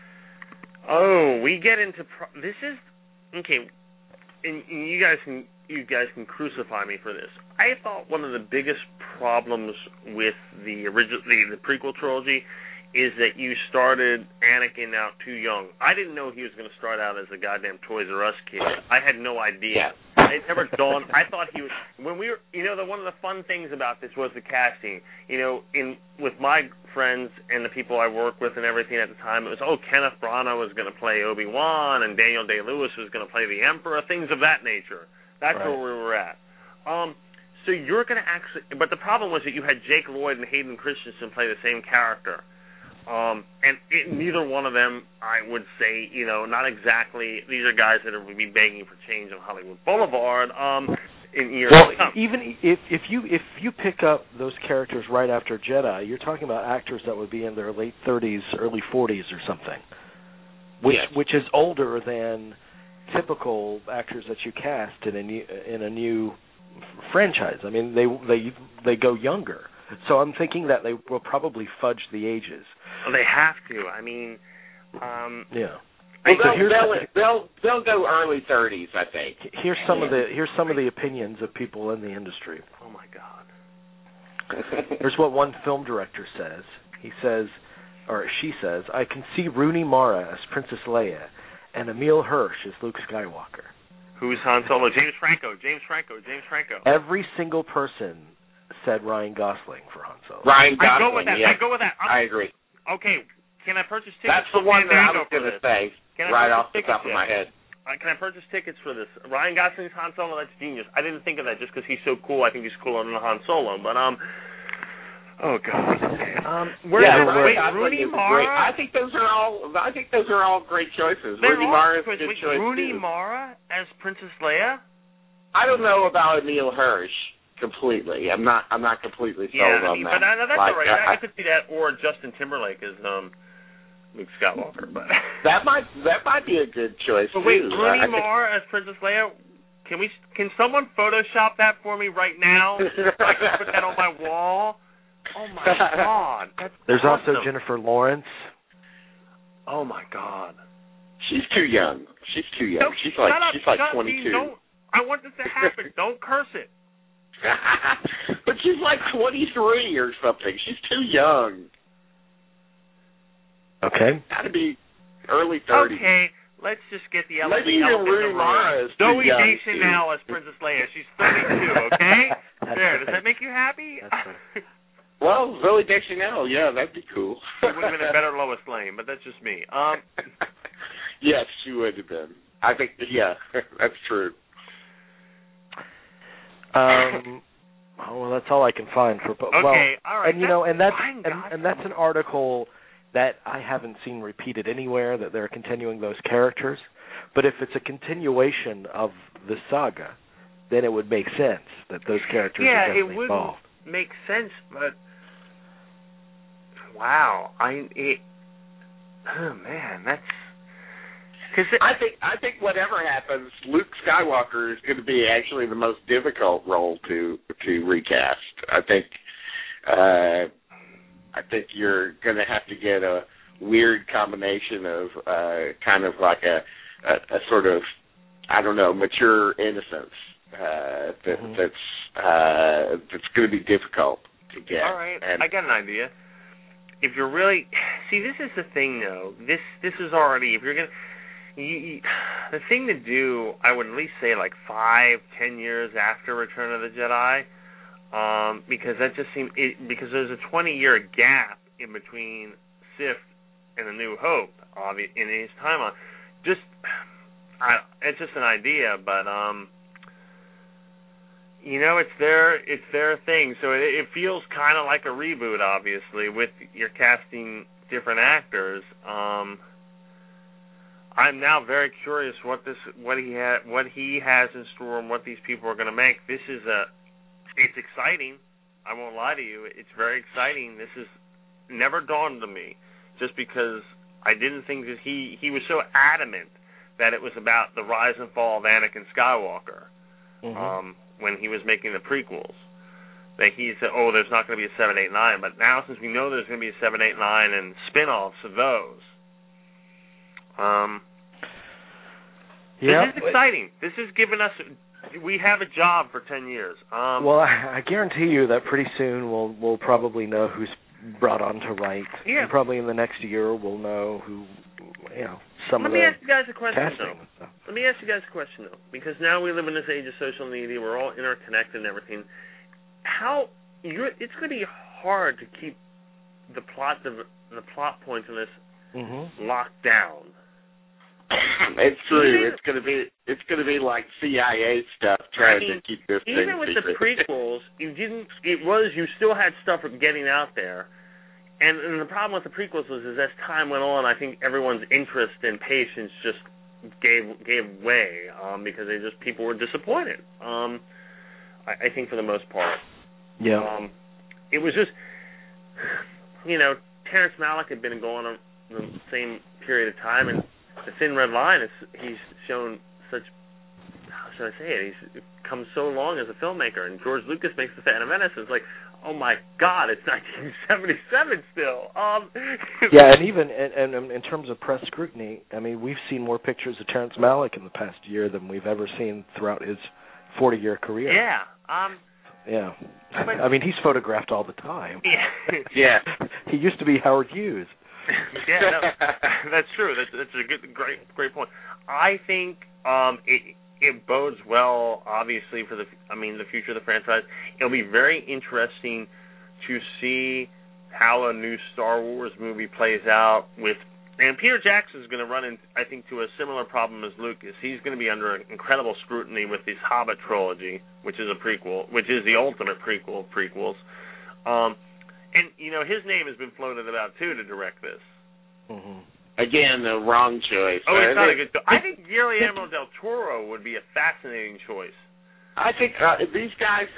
Oh, we get into... This is... Okay, and you guys can crucify me for this. I thought one of the biggest problems with the prequel trilogy is that you started Anakin out too young. I didn't know he was going to start out as a goddamn Toys R Us kid. I had no idea. It never dawned. I thought he was... When we were... one of the fun things about this was the casting. With my friends and the people I worked with and everything at the time, it was, Kenneth Branagh was going to play Obi-Wan and Daniel Day-Lewis was going to play the Emperor, things of that nature. That's right. where we were at. So you're going to actually... But the problem was that you had Jake Lloyd and Hayden Christensen play the same character. Neither one of them, I would say, not exactly. These are guys that would be begging for change on Hollywood Boulevard. In years to come. Even if you pick up those characters right after Jedi, you're talking about actors that would be in their late 30s, early 40s, or something, which is older than typical actors that you cast in a new franchise. I mean, they go younger. So I'm thinking that they will probably fudge the ages. Well, they have to. I mean, yeah. Well, they'll go early 30s, I think. Here's some of the opinions of people in the industry. Oh my God. Here's what one film director says. He says, or she says, I can see Rooney Mara as Princess Leia and Emile Hirsch as Luke Skywalker. Who's Han Solo? James Franco. Every single person said Ryan Gosling for Han Solo. Ryan Gosling. I go with that. I agree. Okay, can I purchase tickets? That's the one that I was going to say right off the top of my head. Can I purchase tickets for this? Ryan Gosling's Han Solo, that's genius. I didn't think of that just because he's so cool. I think he's cooler than Han Solo. But, oh, God. Rooney Mara? I think those are all great choices. Rooney Mara is a good choice, Rooney Mara as Princess Leia? I don't know about Emile Hirsch completely. I'm not completely sold on that. But that's all right. I could see that, or Justin Timberlake as Luke Skywalker. But that might be a good choice. But wait, Rooney Mara as Princess Leia. Can someone Photoshop that for me right now? So I can put that on my wall. Oh my God! There's awesome. Also Jennifer Lawrence. Oh my God! She's too young. She's too young. No, she's shut like up, 22. Don't, I want this to happen. Don't curse it. But she's like 23 or something. She's too young. Okay. Got to be early 30s. Okay, let's just get the elephant Maybe in the Rooney room. Mara is too Zoe young, Deschanel as Princess Leia. She's 32, okay? That's There, right. does that make you happy? That's right. Well, Zoe Deschanel, yeah, that'd be cool. She would have been a better Lois Lane, but that's just me. Yes, she would have been. I think, yeah, that's true. Oh, well, that's all I can find for. Okay, well, all right. And and that's fine, and that's an article that I haven't seen repeated anywhere, that they're continuing those characters. But if it's a continuation of the saga, then it would make sense that those characters are definitely involved. Make sense, but wow, oh man, that's because I think whatever happens, Luke Skywalker is going to be actually the most difficult role to recast. I think you're going to have to get a weird combination of kind of like a sort of, I don't know, mature innocence that's going to be difficult to get. all right. I got an idea. If you're really this is the thing though. This is already, if you're gonna. The thing to do, I would at least say like 5-10 years after Return of the Jedi, because that just seems because there's a 20-year gap in between Sith and A New Hope, in his timeline. It's just an idea, but it's their thing, so it feels kind of like a reboot, obviously, with you're casting different actors. I'm now very curious what he has in store and what these people are going to make. It's exciting. I won't lie to you. It's very exciting. This is never dawned on me, just because I didn't think that he was so adamant that it was about the rise and fall of Anakin Skywalker when he was making the prequels. That he said, there's not going to be a 7, 8, 9. But now, since we know there's going to be a 7, 8, 9 and spin-offs of those, this is exciting. This has given us. We have a job for 10 years. Well, I guarantee you that pretty soon we'll probably know who's brought on to write. Yeah. And probably in the next year we'll know who, some of the. Let me ask you guys a question, though. Let me ask you guys a question, though, because now we live in this age of social media. We're all interconnected and everything. It's going to be hard to keep the plot points in this locked down. It's true. It's going to be like CIA stuff trying to keep this thing even with secret. the prequels, you still had stuff getting out there, and the problem with the prequels was as time went on, I think everyone's interest and patience just gave way because people were disappointed. I think for the most part. Yeah. It was just Terrence Malick had been going on the same period of time, and the Thin Red Line he's shown such, how should I say it, he's come so long as a filmmaker, and George Lucas makes The Phantom Menace, it's like, oh my God, it's 1977 still. Yeah, and even in terms of press scrutiny, I mean, we've seen more pictures of Terrence Malick in the past year than we've ever seen throughout his 40-year career. Yeah. Yeah. I mean, he's photographed all the time. Yeah. He used to be Howard Hughes. Yeah, no, that's true. That's a great point. I think it bodes well, obviously, for the future of the franchise. It'll be very interesting to see how a new Star Wars movie plays out and Peter Jackson's going to run into a similar problem as Lucas. He's going to be under incredible scrutiny with this Hobbit trilogy, which is a prequel, which is the ultimate prequel of prequels. And, his name has been floated about, too, to direct this. Mm-hmm. Again, the wrong choice. Oh, it's not a good choice. I think Guillermo del Toro would be a fascinating choice. I think these guys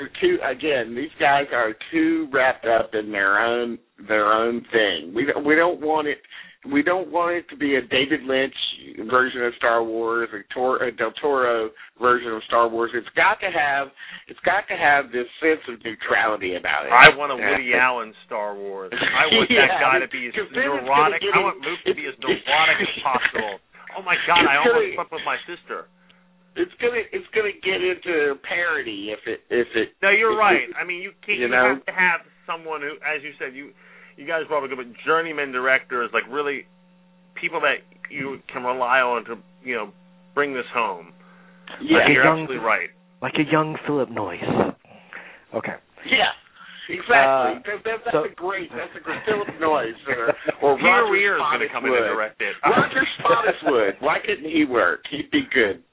are too wrapped up in their own thing. We don't want it. We don't want it to be a David Lynch version of Star Wars, a Del Toro version of Star Wars. It's got to have this sense of neutrality about it. I want a Woody Allen Star Wars. I want that guy to be as neurotic. I want Luke to be as neurotic as possible. Oh my God! I almost slept with my sister. It's gonna get into parody if it. No, you're right. I mean, you can't. You know? have to have someone who, as you said, you guys brought up a good journeyman directors, like really people that you can rely on to bring this home. Yeah, you're absolutely right. Like a young Philip Noyce. Okay. Yeah. Exactly. That's a great Philip Noyce or Peter Roger Weir is going to come in and direct it. Roger Spottiswoode. Why couldn't he work? He'd be good.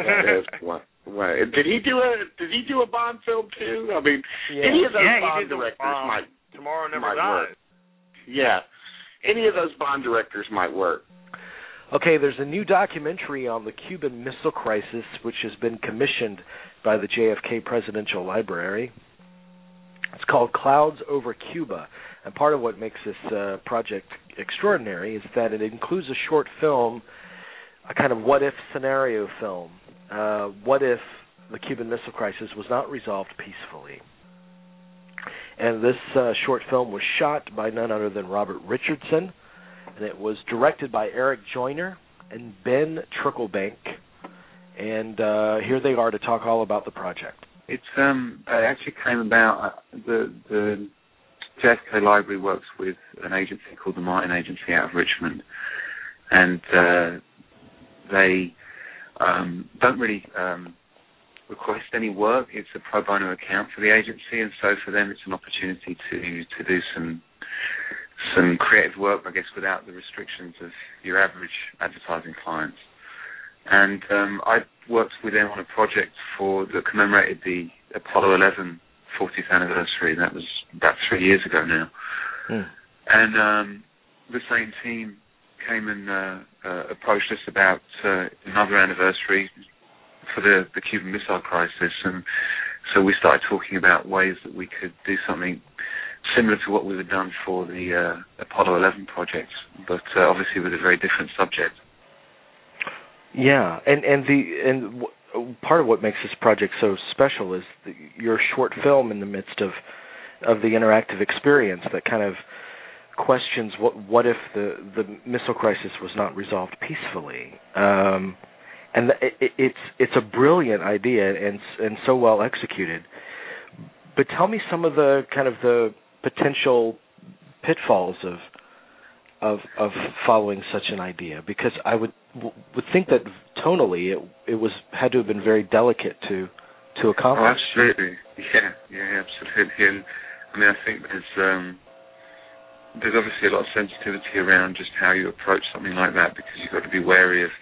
Did he do a Bond film too? I mean, any of those Bond directors might. Tomorrow Never Dies. Work. Yeah, any of those Bond directors might work. Okay, there's a new documentary on the Cuban Missile Crisis, which has been commissioned by the JFK Presidential Library. It's called Clouds Over Cuba, and part of what makes this project extraordinary is that it includes a short film, a kind of what-if scenario film. What if the Cuban Missile Crisis was not resolved peacefully? And this short film was shot by none other than Robert Richardson, and it was directed by Eric Joyner and Ben Tricklebank. And here they are to talk all about the project. It actually came about. The JFK Library works with an agency called the Martin Agency out of Richmond, and they don't really request any work. It's a pro bono account for the agency, and so for them it's an opportunity to do some creative work, I guess, without the restrictions of your average advertising clients. And I worked with them on a project that commemorated the Apollo 11 40th anniversary. That was about 3 years ago now. And the same team came and approached us about another anniversary for the Cuban Missile Crisis, and so we started talking about ways that we could do something similar to what we had done for the Apollo 11 project, but obviously with a very different subject. Yeah, and part of what makes this project so special is your short film in the midst of the interactive experience that kind of questions what if the missile crisis was not resolved peacefully. And it's a brilliant idea and so well executed. But tell me some of the kind of the potential pitfalls of following such an idea, because I would think that tonally it had to have been very delicate to accomplish. Oh, absolutely, yeah, absolutely. And I mean, I think there's obviously a lot of sensitivity around just how you approach something like that, because you've got to be wary of,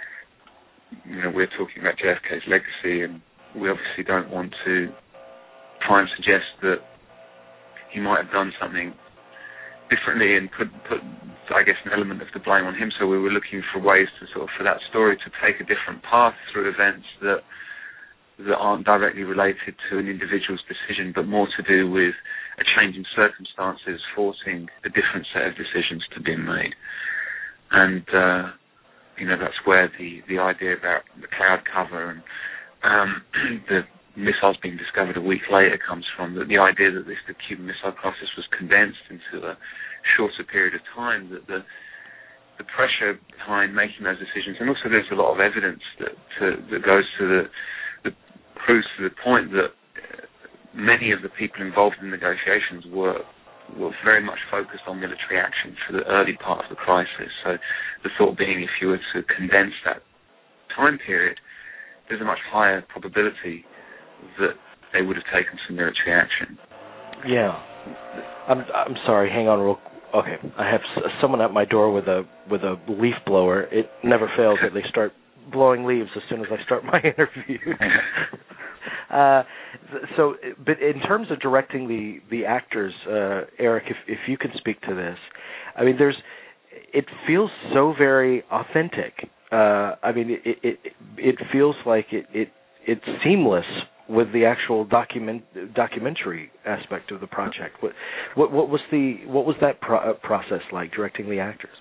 we're talking about JFK's legacy, and we obviously don't want to try and suggest that he might have done something differently and put I guess, an element of the blame on him. So we were looking for ways for that story to take a different path through events that aren't directly related to an individual's decision, but more to do with a change in circumstances forcing a different set of decisions to be made. And that's where the idea about the cloud cover and the missiles being discovered a week later comes from. The idea that the Cuban Missile Crisis was condensed into a shorter period of time, that the pressure behind making those decisions, and also there's a lot of evidence that goes to the proves to the point that many of the people involved in negotiations were very much focused on military action for the early part of the crisis. So the thought being, if you were to condense that time period, there's a much higher probability that they would have taken some military action. Yeah. I'm sorry, hang on okay. I have someone at my door with a leaf blower. It never fails that they start blowing leaves as soon as I start my interview. But in terms of directing the actors, Eric, if you can speak to this, I mean, it feels so very authentic. I mean, it feels like it's seamless with the actual documentary aspect of the project. What was that process like, directing the actors?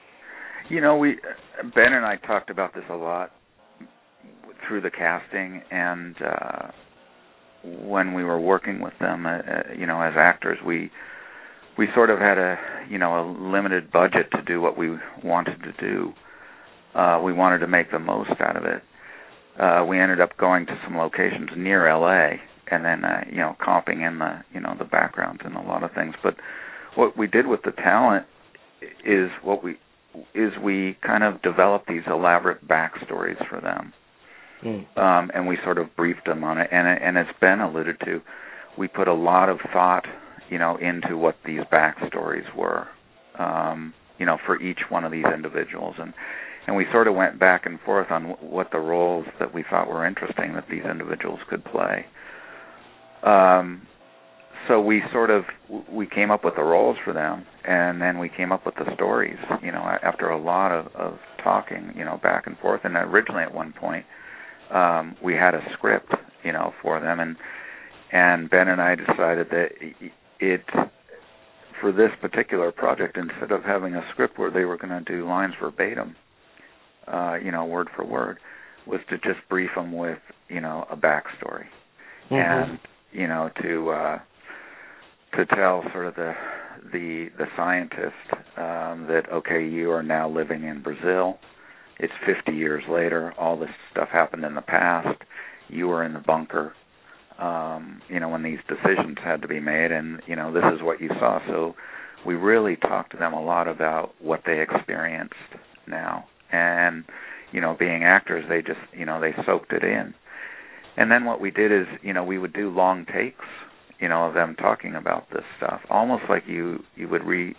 Ben and I talked about this a lot through the casting, and when we were working with them, as actors, we sort of had a limited budget to do what we wanted to do, we wanted to make the most out of it. We ended up going to some locations near LA, and then comping in the backgrounds and a lot of things. But what we did with the talent is we kind of developed these elaborate backstories for them, and we sort of briefed them on it. And as Ben alluded to, we put a lot of thought, into what these backstories were, for each one of these individuals, and we sort of went back and forth on what the roles that we thought were interesting that these individuals could play. So we came up with the roles for them, and then we came up with the stories, after a lot of talking, back and forth. And originally at one point, we had a script, for them, and Ben and I decided that for this particular project, instead of having a script where they were going to do lines verbatim, word for word, was to just brief them with, a backstory, and to tell sort of the scientist that, okay, you are now living in Brazil. It's 50 years later. All this stuff happened in the past. You were in the bunker, when these decisions had to be made, and this is what you saw. So we really talked to them a lot about what they experienced now. And, being actors, they just, they soaked it in. And then what we did is, we would do long takes, of them talking about this stuff, almost like you would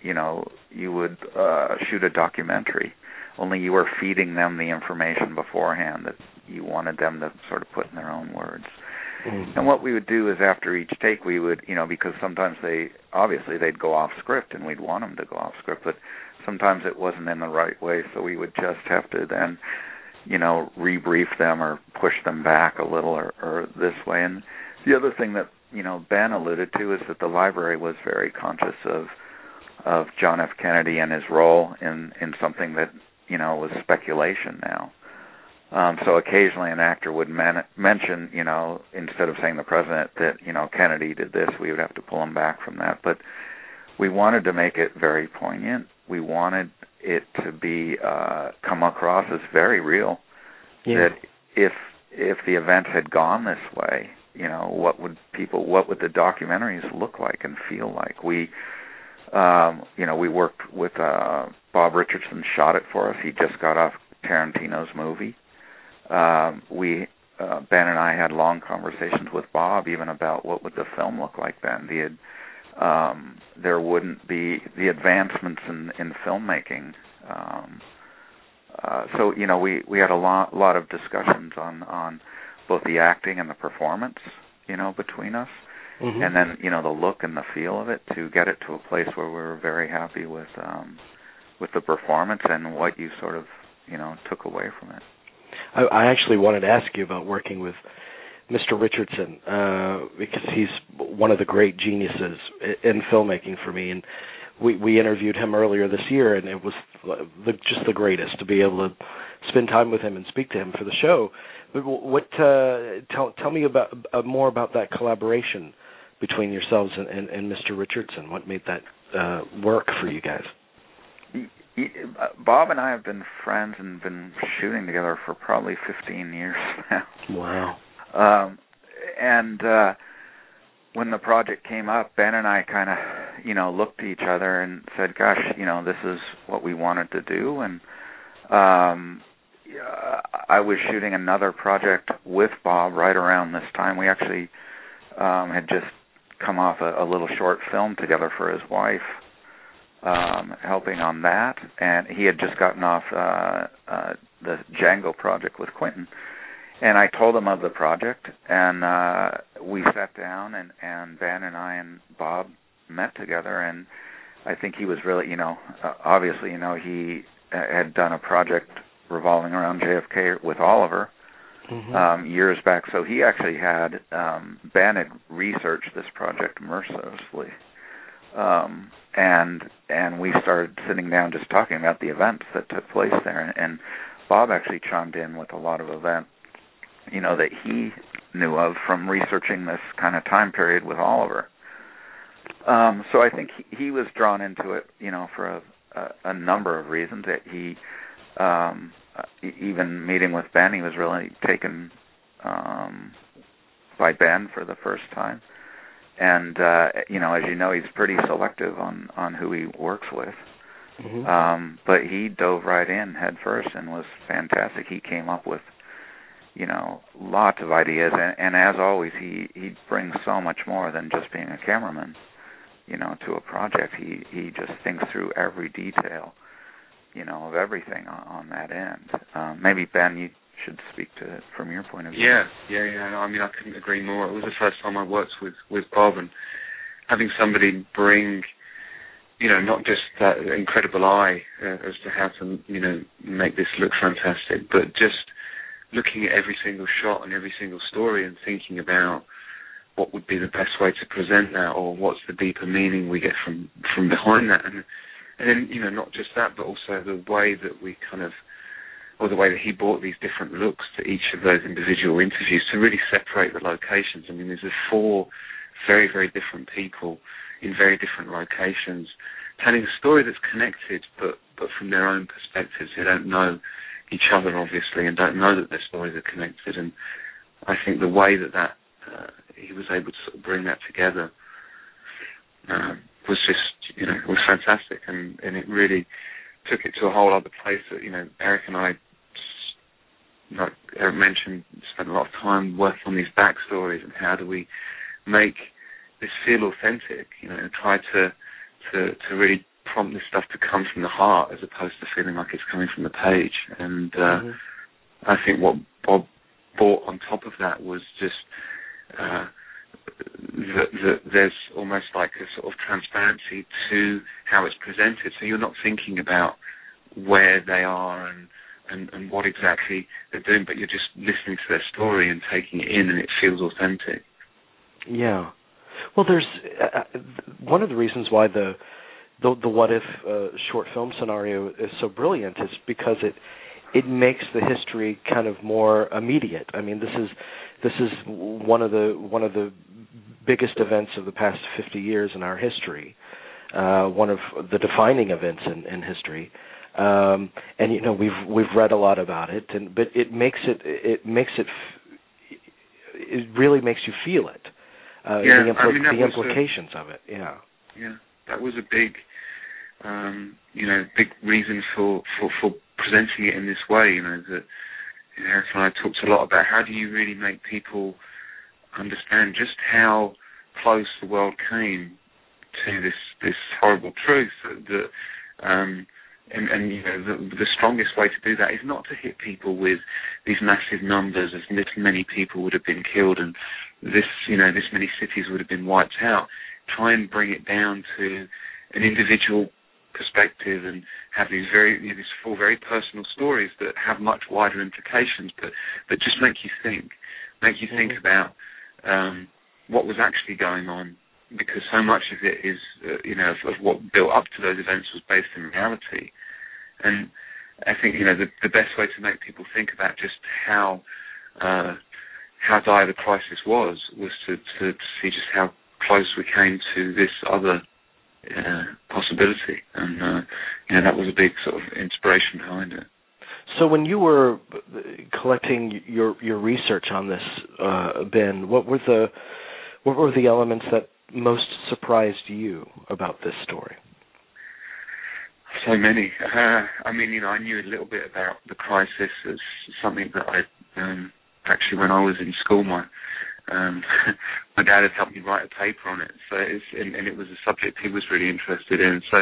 shoot a documentary, only you were feeding them the information beforehand that you wanted them to sort of put in their own words. Mm-hmm. And what we would do is after each take, we would, because sometimes they'd go off script, and we'd want them to go off script, but sometimes it wasn't in the right way, so we would just have to then, rebrief them or push them back a little or this way. And the other thing that, Ben alluded to is that the library was very conscious of John F. Kennedy and his role in something that, was speculation now. So occasionally an actor would mention, instead of saying the president, that, Kennedy did this, we would have to pull him back from that. But we wanted to make it very poignant. We wanted it to be come across as very real. Yeah. That if the event had gone this way, what would the documentaries look like and feel like? We worked with Bob Richardson, shot it for us. He just got off Tarantino's movie. Ben and I had long conversations with Bob even about what would the film look like then. There wouldn't be the advancements in filmmaking. So we had a lot of discussions on both the acting and the performance, between us, mm-hmm. and then the look and the feel of it to get it to a place where we were very happy with the performance and what you sort of took away from it. I actually wanted to ask you about working with Mr. Richardson because he's one of the great geniuses in filmmaking for me, and we interviewed him earlier this year, and it was just the greatest to be able to spend time with him and speak to him for the show. What tell me about more about that collaboration between yourselves and Mr. Richardson? What made that work for you guys? Bob and I have been friends and been shooting together for probably 15 years now. Wow. And when the project came up, Ben and I kind of, looked at each other and said, gosh, this is what we wanted to do. And I was shooting another project with Bob right around this time. We actually had just come off a little short film together for his wife, helping on that. And he had just gotten off the Django project with Quentin. And I told him of the project, and we sat down, and Ben and I and Bob met together, and I think he was really, obviously, he had done a project revolving around JFK with Oliver mm-hmm. Years back, so he actually had, Ben had researched this project mercilessly, and we started sitting down just talking about the events that took place there, and Bob actually chimed in with a lot of events, that he knew of from researching this kind of time period with Oliver. So I think he was drawn into it, for a number of reasons. That he even meeting with Ben, he was really taken by Ben for the first time. And, as you know, he's pretty selective on who he works with. Mm-hmm. But he dove right in head first and was fantastic. He came up with, lots of ideas. And as always, he brings so much more than just being a cameraman, to a project. He just thinks through every detail, of everything on that end. Maybe, Ben, you should speak to it from your point of view. Yeah. I mean, I couldn't agree more. It was the first time I worked with Bob, and having somebody bring, not just that incredible eye as to how to, make this look fantastic, but just looking at every single shot and every single story and thinking about what would be the best way to present that, or what's the deeper meaning we get from behind that, and then not just that, but also the way that we or the way that he brought these different looks to each of those individual interviews to really separate the locations. I mean, there's 4 very, very different people in very different locations telling a story that's connected, but from their own perspectives. They don't know each other, obviously, and don't know that their stories are connected. And I think the way that he was able to sort of bring that together was just, was fantastic, and it really took it to a whole other place that, Eric and I, like Eric mentioned, spent a lot of time working on these backstories and how do we make this feel authentic, try to really prompt this stuff to come from the heart as opposed to feeling like it's coming from the page. And I think what Bob brought on top of that was just that there's almost like a sort of transparency to how it's presented. So you're not thinking about where they are and what exactly they're doing, but you're just listening to their story and taking it in, and it feels authentic. Yeah. Well, there's one of the reasons why the what if short film scenario is so brilliant is because it makes the history kind of more immediate. I mean, this is one of the biggest events of the past 50 years in our history, one of the defining events in history. And we've read a lot about it, but it really makes you feel it. The implications of it. Yeah. Yeah, that was a big, big reason for presenting it in this way. That Eric and I talked a lot about how do you really make people understand just how close the world came to this horrible truth that the strongest way to do that is not to hit people with these massive numbers of this many people would have been killed and this many cities would have been wiped out. Try and bring it down to an individual perspective and have these these 4 very personal stories that have much wider implications, but just make you think about what was actually going on, because so much of it is of what built up to those events was based in reality. And I think the best way to make people think about just how dire the crisis was to see just how close we came to this other possibility, and that was a big sort of inspiration behind it. So when you were collecting your research on this, Ben, what were the elements that most surprised you about this story? So many. I knew a little bit about the crisis as something that I actually, when I was in school, my dad had helped me write a paper on it. So it was a subject he was really interested in. So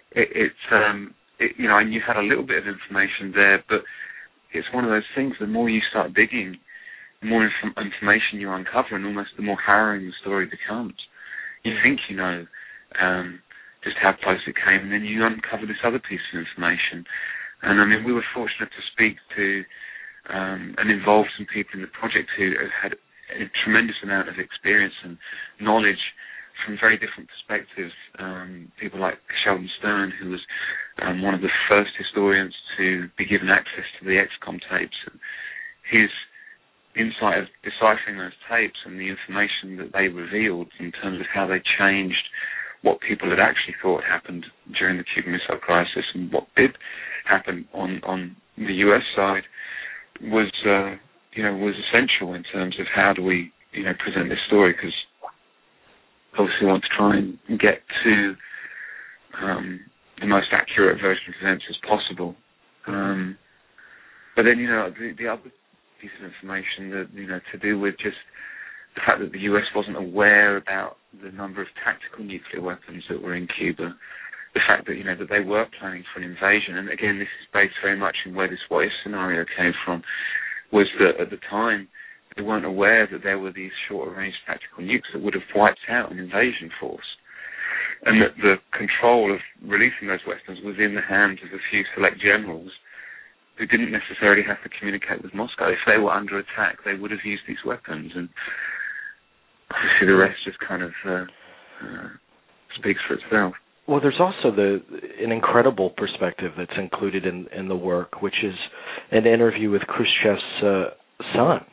I knew had a little bit of information there, but it's one of those things. The more you start digging, the more information you uncover, and almost the more harrowing the story becomes. You think you know just how close it came, and then you uncover this other piece of information. And we were fortunate to speak to and involve some people in the project who had a tremendous amount of experience and knowledge from very different perspectives. People like Sheldon Stern, who was one of the first historians to be given access to the XCOM tapes. And his insight of deciphering those tapes and the information that they revealed in terms of how they changed what people had actually thought happened during the Cuban Missile Crisis and what did happen on the U.S. side was essential in terms of how do we present this story, because obviously we want to try and get to the most accurate version of events as possible. But then the other piece of information that to do with just the fact that the U.S. wasn't aware about the number of tactical nuclear weapons that were in Cuba, the fact that that they were planning for an invasion, and again this is based very much in where this what if scenario came from, was that at the time they weren't aware that there were these short-range tactical nukes that would have wiped out an invasion force, and that the control of releasing those weapons was in the hands of a few select generals who didn't necessarily have to communicate with Moscow. If they were under attack, they would have used these weapons, and obviously the rest just kind of speaks for itself. Well, there's also an incredible perspective that's included in the work, which is an interview with Khrushchev's son.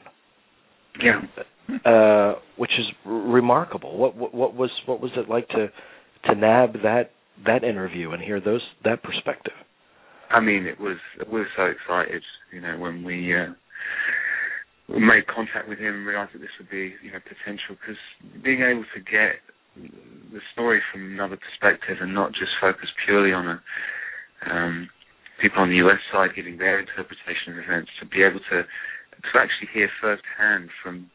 Yeah. Which is remarkable. What was it like to nab that interview and hear that perspective? I mean, we were so excited, when we made contact with him and realised that this would be, potential, because being able to get the story from another perspective and not just focus purely on people on the US side giving their interpretation of events, to be able to actually hear firsthand from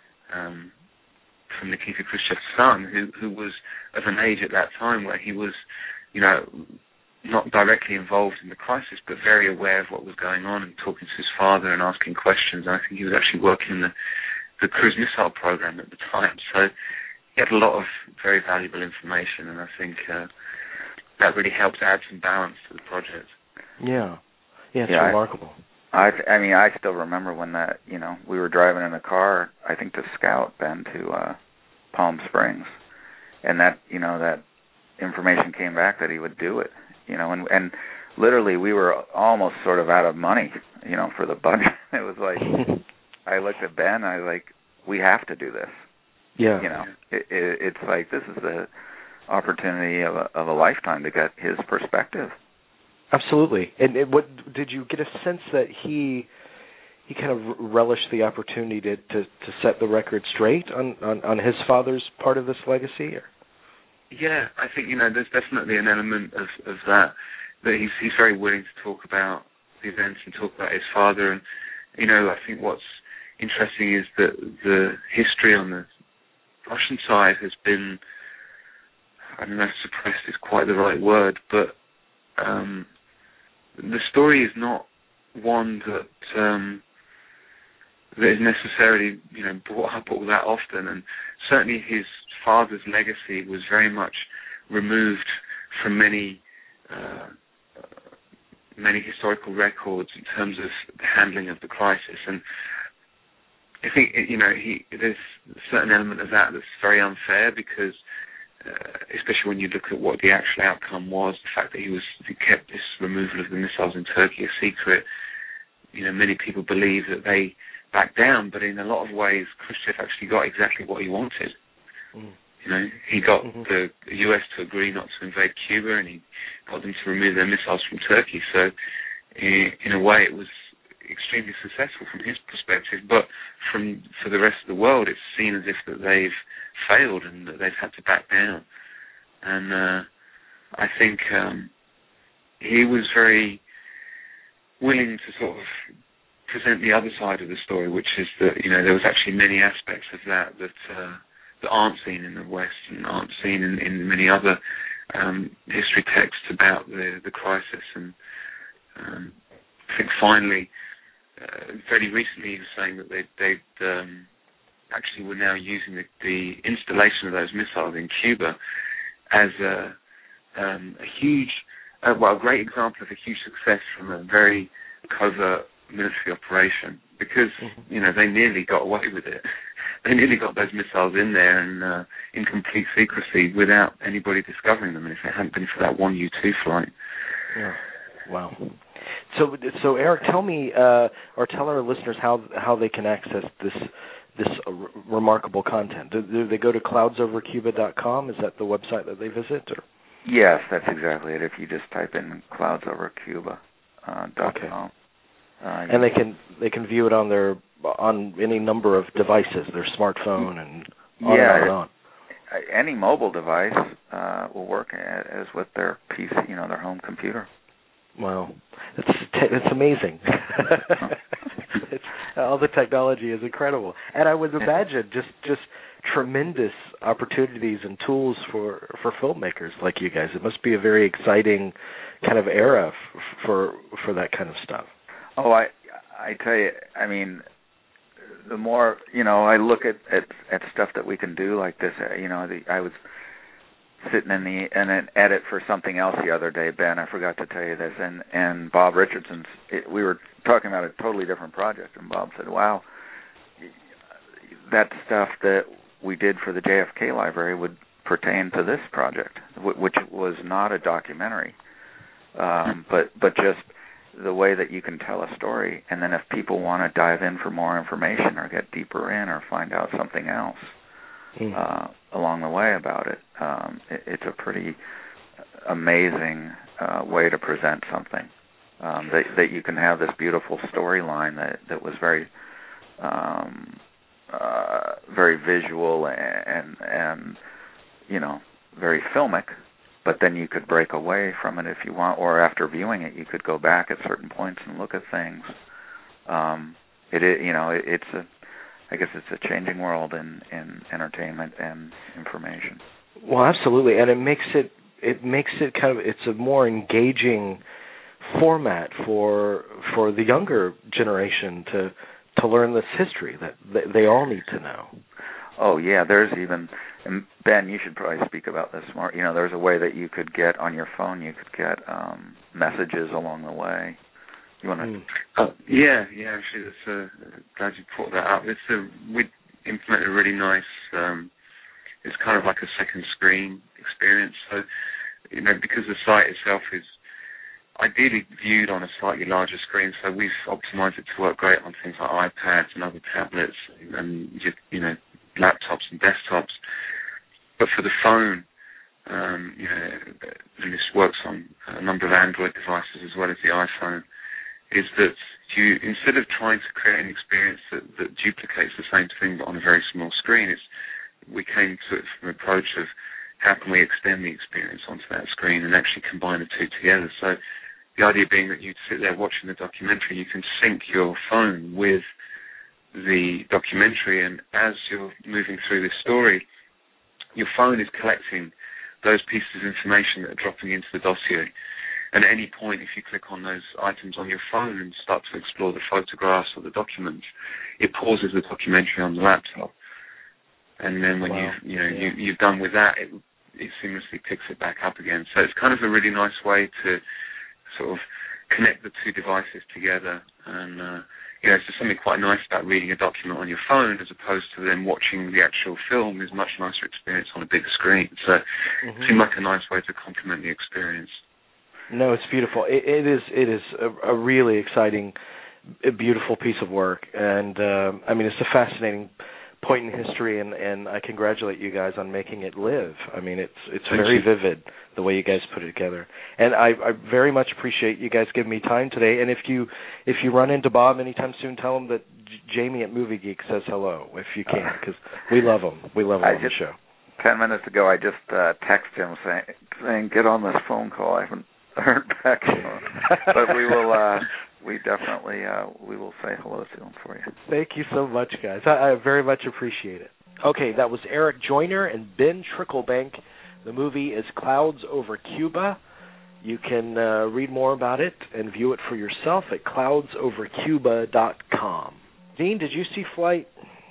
Nikita Khrushchev's son, who was of an age at that time where he was, not directly involved in the crisis, but very aware of what was going on and talking to his father and asking questions. And I think he was actually working in the cruise missile program at the time. So he had a lot of very valuable information, and I think that really helped add some balance to the project. Yeah, it's remarkable. I still remember when we were driving in a car, I think to scout Ben to Palm Springs, and that information came back that he would do it, and literally we were almost sort of out of money, for the budget. It was like, I looked at Ben, I was like, we have to do this. Yeah. It's like, this is the opportunity of a lifetime to get his perspective. Absolutely. And what did you get a sense that he kind of relished the opportunity to set the record straight on his father's part of this legacy? Or? Yeah, I think there's definitely an element of that he's very willing to talk about the events and talk about his father. And I think what's interesting is that the history on the Russian side has been, I don't know if suppressed is quite the right word, but the story is not one that is necessarily brought up all that often, and certainly his father's legacy was very much removed from many historical records in terms of the handling of the crisis. And I think there's a certain element of that that's very unfair, because especially when you look at what the actual outcome was, the fact that he kept this removal of the missiles in Turkey a secret. Many people believe that they backed down, but in a lot of ways, Khrushchev actually got exactly what he wanted. He got the US to agree not to invade Cuba, and he got them to remove their missiles from Turkey. So, in a way, it was extremely successful from his perspective, but for the rest of the world, it's seen as if that they've failed and that they've had to back down. And I think he was very willing to sort of present the other side of the story, which is that there was actually many aspects of that aren't seen in the West and aren't seen in many other history texts about the crisis. And I think finally, very recently, he was saying that they actually were now using the installation of those missiles in Cuba as a huge, a great example of a huge success from a very covert military operation, because they nearly got away with it. They nearly got those missiles in there and in complete secrecy without anybody discovering them. And if it hadn't been for that one U-2 flight. Yeah. Wow. So Eric, tell me or tell our listeners how they can access this remarkable content. Do they go to cloudsovercuba.com? Is that the website that they visit? Or? Yes, that's exactly it. If you just type in cloudsovercuba.com. Okay. And they can view it on any number of devices, their smartphone and on and on. Any mobile device will work as with their PC, their home computer. Wow, it's amazing. All the technology is incredible, and I would imagine just tremendous opportunities and tools for filmmakers like you guys. It must be a very exciting kind of era for that kind of stuff. Oh, I tell you, I mean, the more I look at stuff that we can do like this. I was sitting in an edit for something else the other day, Ben. I forgot to tell you this, and Bob Richardson's. We were talking about a totally different project, and Bob said, "Wow, that stuff that we did for the JFK Library would pertain to this project, which was not a documentary, but just the way that you can tell a story, and then if people want to dive in for more information or get deeper in or find out something else along the way about it, it's a pretty amazing way to present something. That you can have this beautiful storyline that was very very visual and very filmic, but then you could break away from it if you want, or after viewing it, you could go back at certain points and look at things. I guess it's a changing world in entertainment and information. Well, absolutely, and it makes it it's a more engaging format for the younger generation to learn this history that they all need to know. Oh yeah, there's even, and Ben, you should probably speak about this more. There's a way that you could get on your phone. You could get messages along the way. You want to? Yeah. Actually, that's glad you brought that up. We implemented a really nice. It's kind of like a second screen experience. So, because the site itself is ideally viewed on a slightly larger screen, so we've optimized it to work great on things like iPads and other tablets and laptops and desktops. But for the phone, and this works on a number of Android devices as well as the iPhone, is that you, instead of trying to create an experience that duplicates the same thing but on a very small screen, we came to it from an approach of how can we extend the experience onto that screen and actually combine the two together. So the idea being that you sit there watching the documentary, you can sync your phone with the documentary, and as you're moving through this story, your phone is collecting those pieces of information that are dropping into the dossier. And at any point, if you click on those items on your phone and start to explore the photographs or the documents, it pauses the documentary on the laptop. And then when you've done with that, it seamlessly picks it back up again. So it's kind of a really nice way to sort of connect the two devices together. And it's just something quite nice about reading a document on your phone as opposed to then watching the actual film. Is a much nicer experience on a big screen. So it seemed like a nice way to complement the experience. No, it's beautiful. It is a really exciting, beautiful piece of work, and it's a fascinating point in history, and I congratulate you guys on making it live. It's very vivid the way you guys put it together, and I very much appreciate you guys giving me time today. And if you run into Bob anytime soon, tell him that Jamie at Movie Geek says hello if you can, because we love him. We love him on the show. 10 minutes ago, I just texted him saying get on this phone call. I haven't heard back from him, but we will. We definitely we will say hello to him for you. Thank you so much, guys. I very much appreciate it. Okay, that was Eric Joyner and Ben Tricklebank. The movie is Clouds Over Cuba. You can read more about it and view it for yourself at cloudsovercuba.com. Dean, did you see Flight?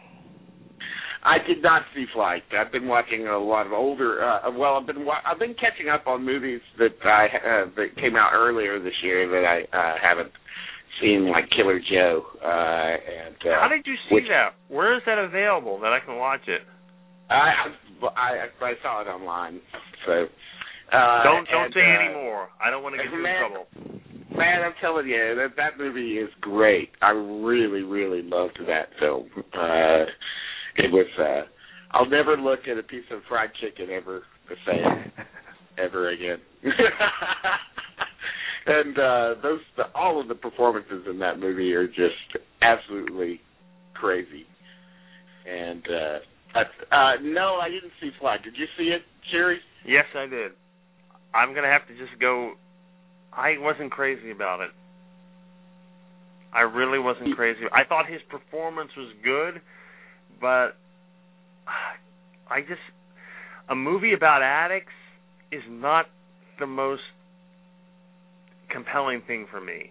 I did not see Flight. I've been watching a lot of older. I've been catching up on movies that that came out earlier this year that I haven't seen, like Killer Joe. How did you see that? Where is that available that I can watch it? I saw it online. So don't say any more. I don't want to get you in trouble. Man, I'm telling you, that movie is great. I really, really loved that film. It was. I'll never look at a piece of fried chicken ever the same ever again. And all of the performances in that movie are just absolutely crazy. And no, I didn't see Fly. Did you see it, Sherry? Yes, I did. I'm going to have to just go. I wasn't crazy about it. I really wasn't crazy. I thought his performance was good, but a movie about addicts is not the most compelling thing for me.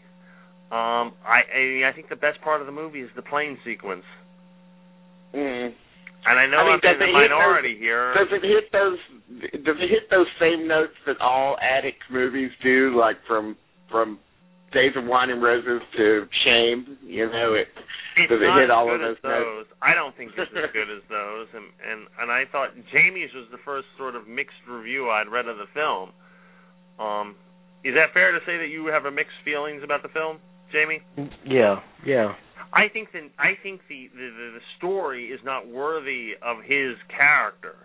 I think the best part of the movie is the plane sequence. Mm. And I know I'm in the minority here. Does it hit those same notes that all addict movies do, like from Days of Wine and Roses to Shame? You know, does it hit all of those notes? I don't think it's as good as those. And I thought Jamie's was the first sort of mixed review I'd read of the film. Is that fair to say that you have mixed feelings about the film, Jamie? Yeah. I think the story is not worthy of his character.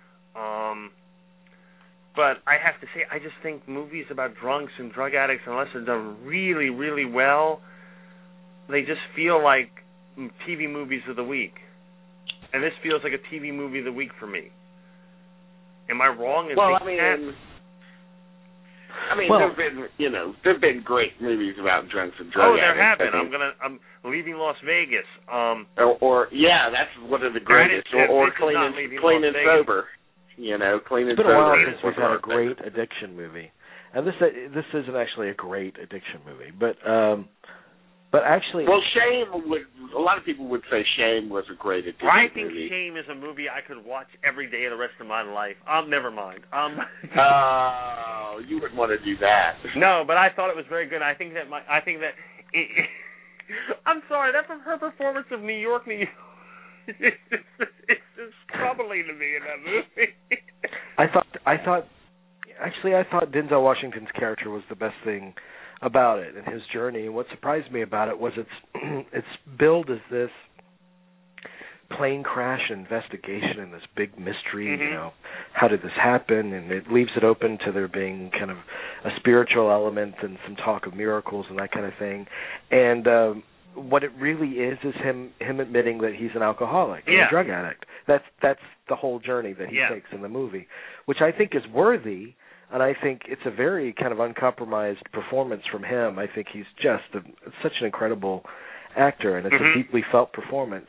But I have to say, I just think movies about drunks and drug addicts, unless they're done really, really well, they just feel like TV movies of the week. And this feels like a TV movie of the week for me. Am I wrong in thinking that? there've been great movies about drunks and drug addicts. Oh, there have been. I'm Leaving Las Vegas. That's one of the greatest. Or Clean and Sober. Clean and Sober. It's been a while since we've had a great addiction movie, and this isn't actually a great addiction movie, but actually, Shame a lot of people would say Shame was a great addiction movie. I think Shame is a movie I could watch every day of the rest of my life. Never mind. You wouldn't want to do that. No, but I thought it was very good. I'm sorry, that's her performance of New York. It's just troubling to me in that movie. I thought Denzel Washington's character was the best thing about it and his journey. And what surprised me about it was it's billed as this plane crash investigation and this big mystery. Mm-hmm. How did this happen? And it leaves it open to there being kind of a spiritual element and some talk of miracles and that kind of thing. And what it really is him admitting that he's an alcoholic and a drug addict. That's the whole journey that he takes in the movie, which I think is worthy, and I think it's a very kind of uncompromised performance from him. I think he's just such an incredible actor, and it's a deeply felt performance.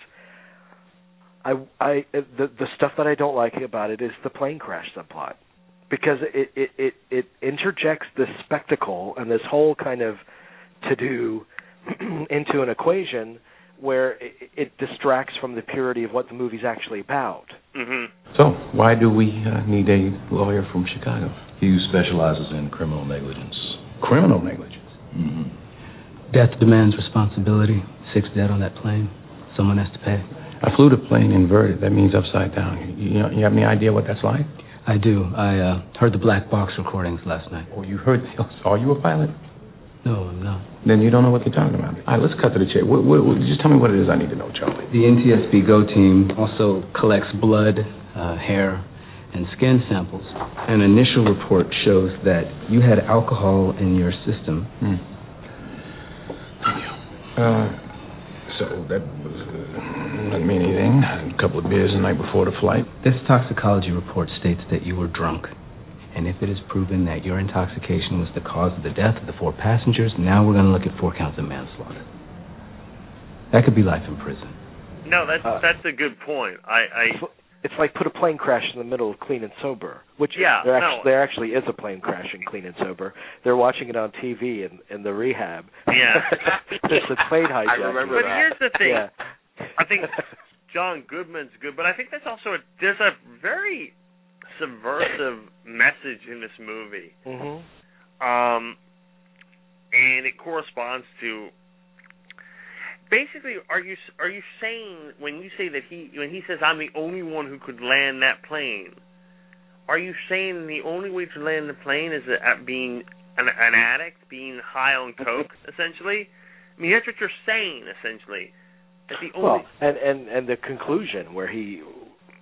The stuff that I don't like about it is the plane crash subplot, because it interjects this spectacle and this whole kind of to-do into an equation where it distracts from the purity of what the movie's actually about. Mm-hmm. So, why do we need a lawyer from Chicago? He specializes in criminal negligence. Criminal negligence? Mm-hmm. Death demands responsibility. 6 dead on that plane. Someone has to pay. I flew the plane inverted. That means upside down. You have any idea what that's like? I do. I heard the black box recordings last night. Oh, you heard? Are you a pilot? No, I'm not. Then you don't know what you're talking about. All right, let's cut to the chase. Just tell me what it is I need to know, Charlie. The NTSB GO team also collects blood, hair, and skin samples. An initial report shows that you had alcohol in your system. Thank you. So that doesn't mean anything. A couple of beers the night before the flight. This toxicology report states that you were drunk. And if it is proven that your intoxication was the cause of the death of the 4 passengers, now we're going to look at 4 counts of manslaughter. That could be life in prison. No, that's a good point. It's like put a plane crash in the middle of Clean and Sober, which there actually is a plane crash in Clean and Sober. They're watching it on TV in the rehab. Yeah. There's a plane hijack. I remember that. But here's the thing. Yeah. I think John Goodman's good, but I think there's a very subversive message in this movie. Mm-hmm. And it corresponds to basically, are you saying when you say that when he says I'm the only one who could land that plane, are you saying the only way to land the plane is being an addict, being high on coke, essentially? I mean, that's what you're saying, essentially. That's the only... and the conclusion where he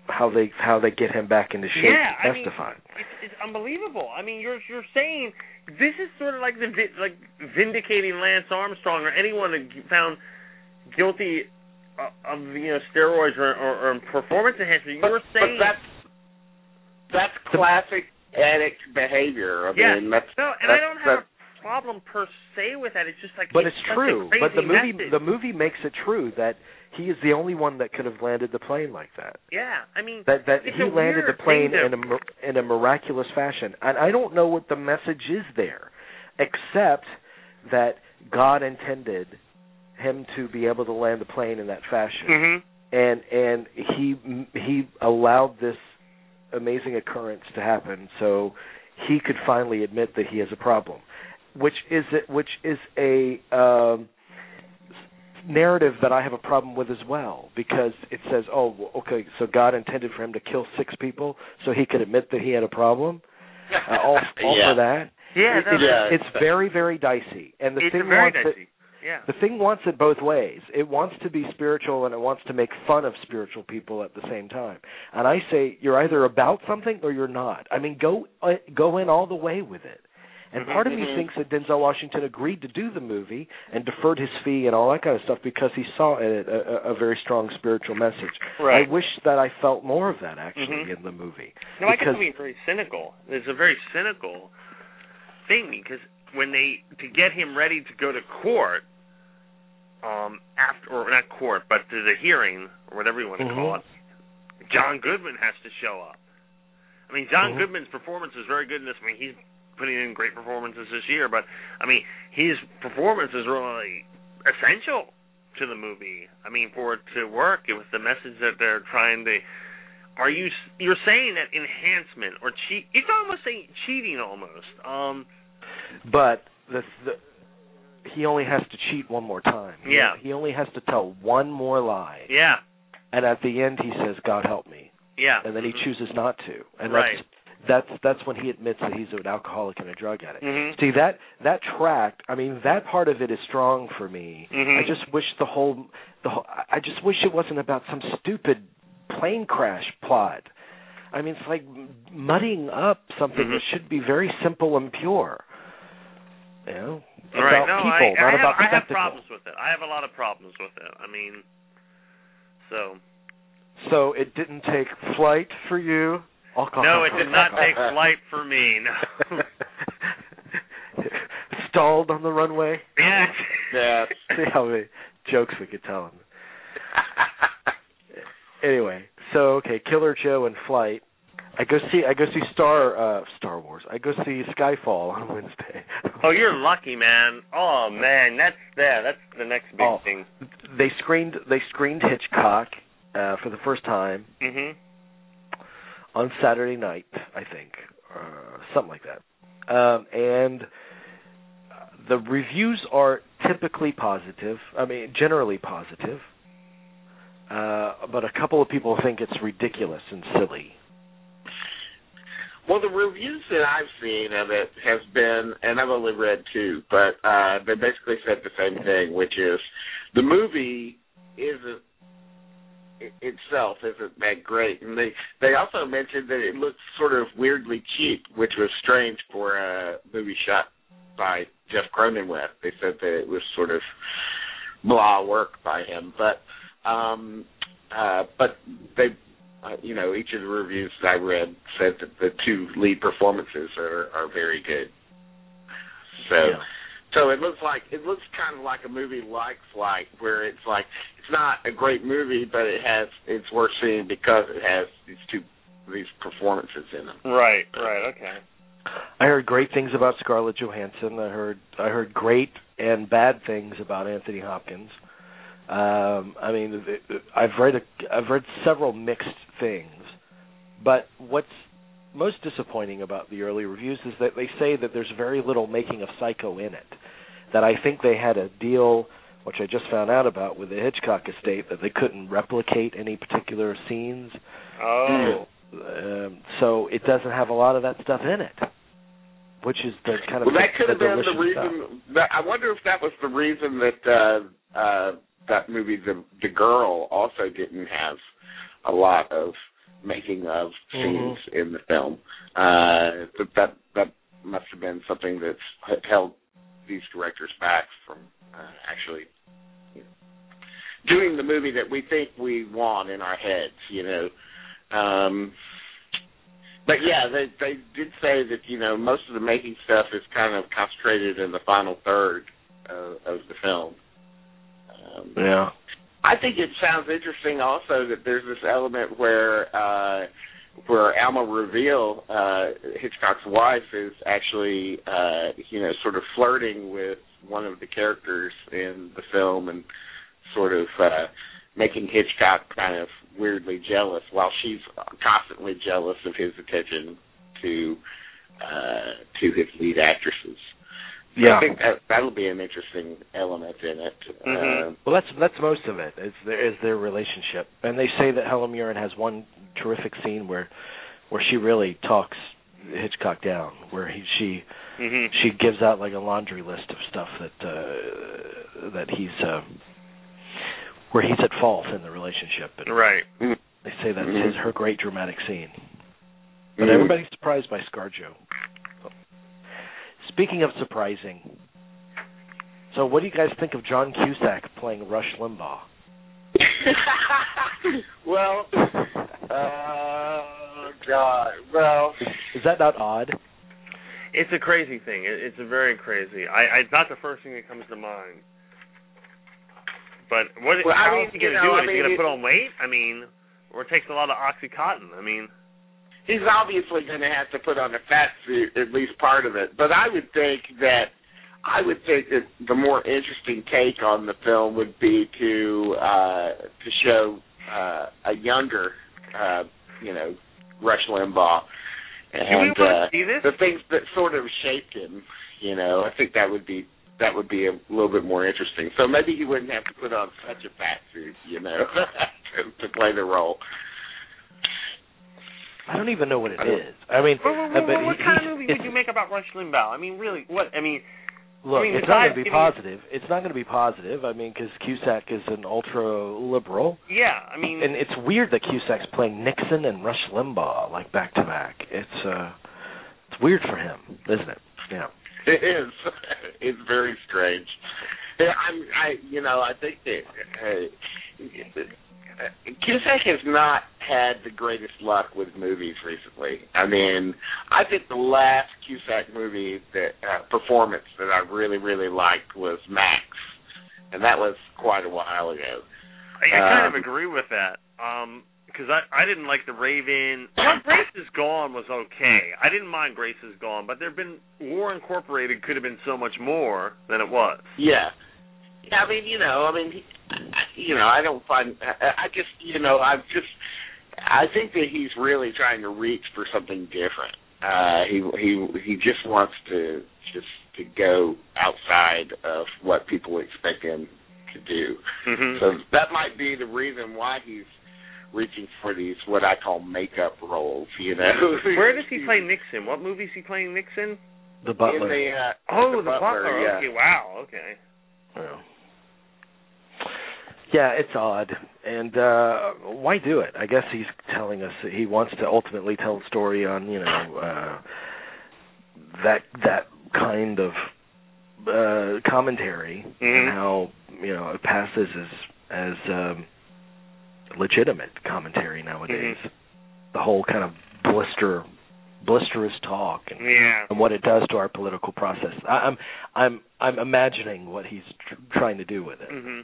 how they get him back into shape to testify. It's unbelievable. I mean, you're saying this is sort of like vindicating Lance Armstrong or anyone found guilty of steroids or performance enhancement. You're saying that's classic addict behavior. I mean, I don't have a problem per se with that. It's just like, but it's true. But the movie makes it true that he is the only one that could have landed the plane like that. Yeah, I mean, that he landed the plane in a miraculous fashion, and I don't know what the message is there, except that God intended him to be able to land the plane in that fashion, and he allowed this amazing occurrence to happen so he could finally admit that he has a problem, which is a narrative that I have a problem with as well, because it says, oh, okay, so God intended for him to kill 6 people so he could admit that he had a problem. All for that. Yeah, it's very, very dicey, and the thing very dicey. Yeah. The thing wants it both ways. It wants to be spiritual, and it wants to make fun of spiritual people at the same time. And I say, you're either about something or you're not. I mean, go in all the way with it. And part of me thinks that Denzel Washington agreed to do the movie and deferred his fee and all that kind of stuff because he saw in it a very strong spiritual message. Right. I wish that I felt more of that, actually, in the movie. No, I can be very cynical. It's a very cynical thing, because when to get him ready to go to court, but to the hearing, or whatever you want to call it, John Goodman has to show up. I mean, John Goodman's performance is very good in this. I mean, he's putting in great performances this year, but I mean, his performance is really essential to the movie. I mean, for it to work with the message that they're trying to. You're saying that enhancement or cheat? It's almost saying cheating, almost. But he only has to cheat one more time. Yeah. He only has to tell one more lie. Yeah. And at the end, he says, "God help me." Yeah. And then he chooses not to. And that's when he admits that he's an alcoholic and a drug addict. See, that tract, I mean, that part of it is strong for me. I just wish I just wish it wasn't about some stupid plane crash plot. I mean, it's like muddying up something that should be very simple and pure. You know? Right. About people, not about spectacle. I have problems with it. I have a lot of problems with it. I mean, So it didn't take flight for you? No, it did not take flight for me, no. Stalled on the runway? Yeah. See how many jokes we could tell him. Anyway, so, okay, Killer Joe and Flight. I go see Star Wars. I go see Skyfall on Wednesday. Oh, you're lucky, man. Oh, man, that's the next big thing. They screened Hitchcock for the first time on Saturday night, I think, something like that. And the reviews are typically positive. I mean, generally positive. But a couple of people think it's ridiculous and silly. Well, the reviews that I've seen of it has been, and I've only read 2, but they basically said the same thing, which is the movie itself isn't that great. And they also mentioned that it looked sort of weirdly cheap, which was strange for a movie shot by Jeff Cronenweth. They said that it was sort of blah work by him, but they. Each of the reviews that I read said that the 2 lead performances are very good. So it looks kind of like a movie like Flight, where it's like it's not a great movie, but it's worth seeing because it has these performances in them. Right, okay. I heard great things about Scarlett Johansson. I heard great and bad things about Anthony Hopkins. I mean, I've read several mixed things, but what's most disappointing about the early reviews is that they say that there's very little making of Psycho in it. That I think they had a deal, which I just found out about with the Hitchcock estate, that they couldn't replicate any particular scenes. Oh. So it doesn't have a lot of that stuff in it, which is the kind of that could have been the reason. I wonder if that was the reason that that movie, The Girl, also didn't have a lot of making of scenes in the film. That must have been something that's held these directors back from actually doing the movie that we think we want in our heads, But yeah, they did say that, most of the making stuff is kind of concentrated in the final third of the film. Yeah. I think it sounds interesting also that there's this element where Alma Reveal, Hitchcock's wife, is actually, sort of flirting with one of the characters in the film and sort of making Hitchcock kind of weirdly jealous while she's constantly jealous of his attention to his lead actresses. Yeah, I think that'll be an interesting element in it. Well, that's most of it. Is their relationship, and they say that Helen Mirren has one terrific scene where she really talks Hitchcock down, where she gives out like a laundry list of stuff that he's where he's at fault in the relationship. And right. They say that's her great dramatic scene. But everybody's surprised by ScarJo. Speaking of surprising, so what do you guys think of John Cusack playing Rush Limbaugh? Well, God, well, is that not odd? It's a crazy thing. It's a very crazy. It's not the first thing that comes to mind. But how is he going to do it? Is he going to put on weight? Or it takes a lot of OxyContin. He's obviously going to have to put on a fat suit, at least part of it. But I would think that the more interesting take on the film would be to show a younger, Rush Limbaugh, and the things that sort of shaped him. I think that would be a little bit more interesting. So maybe he wouldn't have to put on such a fat suit, to play the role. I don't even know what it is. What kind of movie would you make about Rush Limbaugh? Really, what? Look, it's not going to be positive. It's not going to be positive. Because Cusack is an ultra-liberal. Yeah, And it's weird that Cusack's playing Nixon and Rush Limbaugh, like, back-to-back. It's weird for him, isn't it? Yeah. It is. It's very strange. I think that Cusack has not had the greatest luck with movies recently. I think the last Cusack movie performance that I really, really liked was Max, and that was quite a while ago. I kind of agree with that. Because I didn't like The Raven. Grace is Gone was okay. I didn't mind Grace is Gone, but War Incorporated could have been so much more than it was. Yeah. I don't find. I think that he's really trying to reach for something different. He just wants to go outside of what people expect him to do. So that might be the reason why he's reaching for these what I call makeup roles. Where does he play Nixon? What movie is he playing Nixon? The Butler. The Butler. Yeah. Okay, wow. Okay. Yeah. Yeah, it's odd. And why do it? I guess he's telling us that he wants to ultimately tell a story on, that kind of commentary and how, it passes as legitimate commentary nowadays. The whole kind of blisterous talk and what it does to our political process. I'm imagining what he's trying to do with it.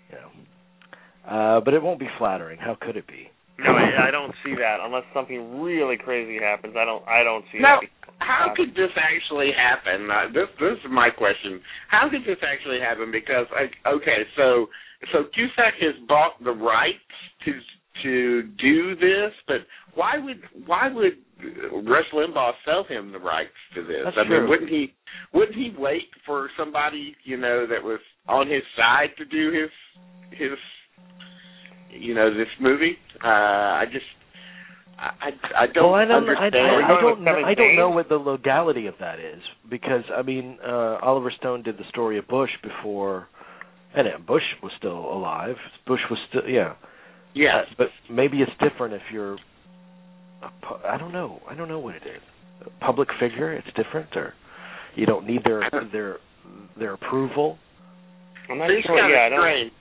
But it won't be flattering. How could it be? No, I don't see that unless something really crazy happens. I don't see now, that. How could this actually happen? This is my question. How could this actually happen? Because so Cusack has bought the rights to do this, but why would Rush Limbaugh sell him the rights to this? That's true. Wouldn't he wait for somebody that was on his side to do his this movie? I don't understand. I don't know what the legality of that is, because Oliver Stone did the story of Bush before, and Bush was still alive. Bush was still, yeah. Yes, but maybe it's different if you're I don't know what it is. A public figure, it's different, or you don't need their approval. I'm not Seems sure. kind Yeah, of strange.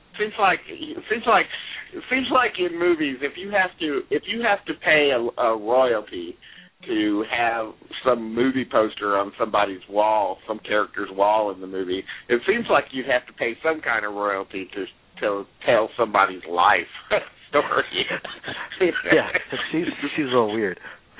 Seems like in movies, if you have to pay a royalty to have some movie poster on somebody's wall, some character's wall in the movie, it seems like you'd have to pay some kind of royalty to tell somebody's life story. Yeah, she's a little weird.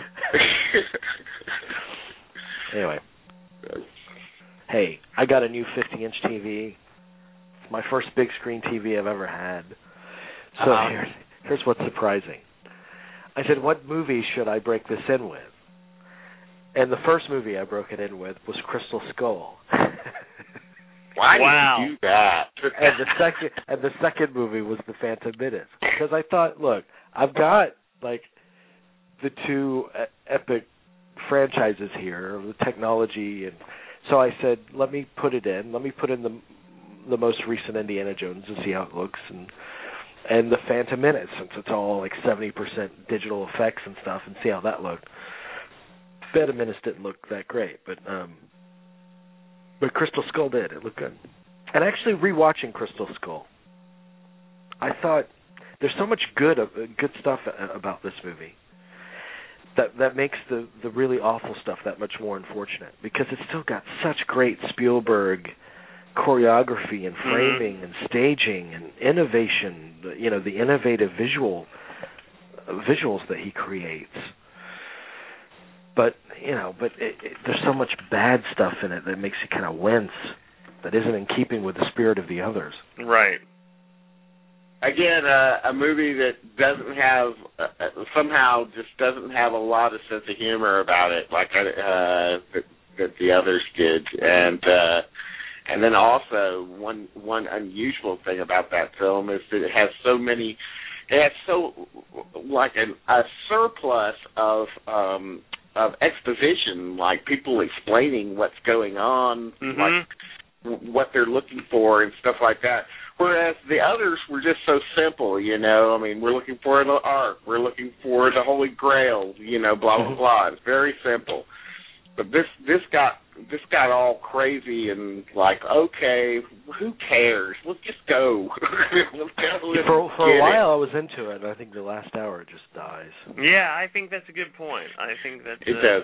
Anyway, hey, I got a new 50-inch TV. It's my first big screen TV I've ever had. So here's what's surprising. I said, what movie should I break this in with? And the first movie I broke it in with was Crystal Skull. Why did you do that? and the second movie was The Phantom Menace, because I thought, look, I've got like the two epic franchises here, the technology, and so I said, let me put in the most recent Indiana Jones and see how it looks, and the Phantom Menace, since it's all like 70% digital effects and stuff, and see how that looked. Phantom Menace didn't look that great, but Crystal Skull did. It looked good. And actually, rewatching Crystal Skull, I thought there's so much good stuff about this movie that makes the really awful stuff that much more unfortunate, because it's still got such great Spielberg choreography and framing and staging and innovation. The innovative visuals that he creates. But there's so much bad stuff in it that makes you kind of wince, that isn't in keeping with the spirit of the others. Right. Again, a movie that doesn't have somehow just doesn't have a lot of sense of humor about it, like that the others did, and then also one unusual thing about that film is that it has a surplus of exposition, like people explaining what's going on, like what they're looking for and stuff like that. Whereas the others were just so simple, I mean, we're looking for the Ark, we're looking for the Holy Grail, blah blah blah. It's very simple. But this got all crazy and like, okay, who cares? Let's just go. For a while I was into it, and I think the last hour it just dies. Yeah, I think that's a good point. I think that it does.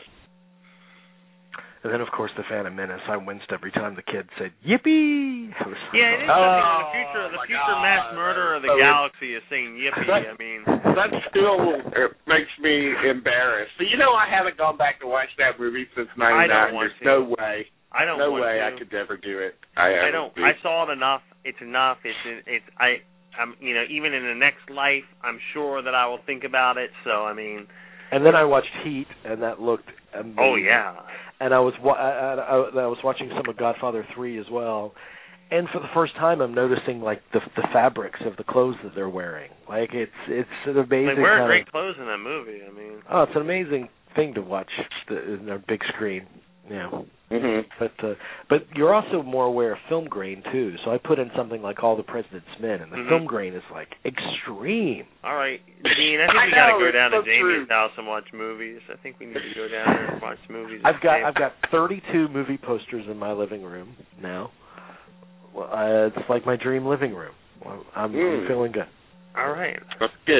And then, of course, the Phantom Menace. I winced every time the kid said, "Yippee!" Yeah, it is something. The future mass murderer of the galaxy is saying "yippee." I mean, that still makes me embarrassed. So, I haven't gone back to watch that movie since '99. I don't want There's to. no way. I don't want No way to. I could ever do it. I don't. I saw it enough. It's enough. I'm even in the next life, I'm sure that I will think about it. So I mean. And then I watched Heat, and that looked amazing. Oh yeah. And I was watching some of Godfather 3 as well, and for the first time I'm noticing like the fabrics of the clothes that they're wearing. Like it's an amazing. They wear great clothes in that movie. I mean. Oh, it's an amazing thing to watch in their big screen. Yeah. Mm-hmm. But you're also more aware of film grain too. So I put in something like All the President's Men, and the film grain is like extreme. All right, Dean. I think we got to go down to Jamie's house and watch movies. I think we need to go down there and watch movies. I've got 32 movie posters in my living room now. Well, it's like my dream living room. I'm feeling good. All right, that's good.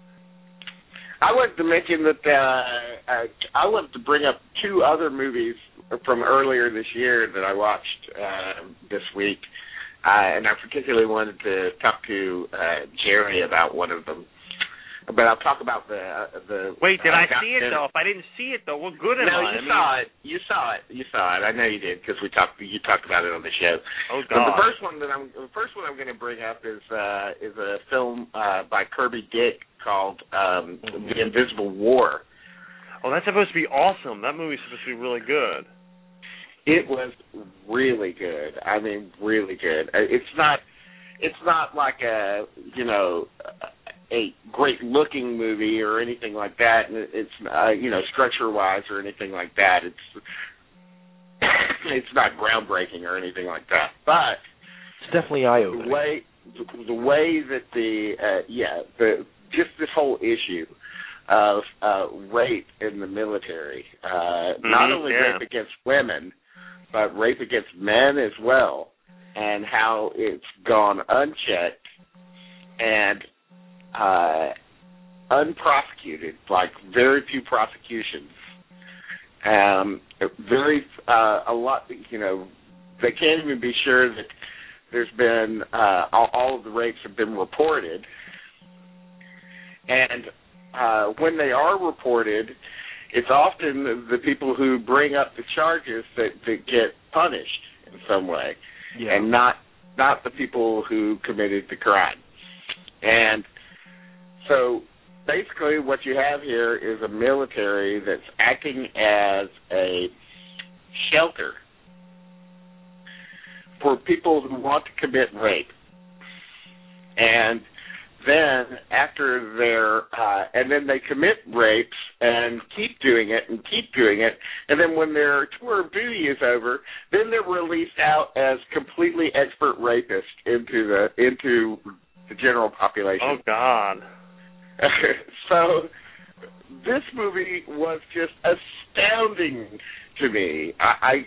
I wanted to mention that I wanted to bring up two other movies from earlier this year that I watched this week, and I particularly wanted to talk to Jerry about one of them. But I'll talk about the. Wait, did I see it though? If I didn't see it though, what good am I? No, you saw it. I know you did because you talked about it on the show. Oh God! But the first one I'm going to bring up is a film by Kirby Dick called The Invisible War. Oh, that's supposed to be awesome. That movie's supposed to be really good. It was really good. I mean, really good. It's not like a great looking movie or anything like that. It's structure wise or anything like that. It's not groundbreaking or anything like that. But it's definitely eye-opening. The way that just this whole issue of rape in the military. Not only rape against women, but rape against men as well, and how it's gone unchecked and unprosecuted, like very few prosecutions. A lot, they can't even be sure that there's been, all of the rapes have been reported. And when they are reported, it's often the people who bring up the charges that get punished in some way, and not the people who committed the crime. And so basically what you have here is a military that's acting as a shelter for people who want to commit rape. And then after and then they commit rapes and keep doing it, and then when their tour of duty is over, then they're released out as completely expert rapists into the general population. Oh, God. So this movie was just astounding to me. I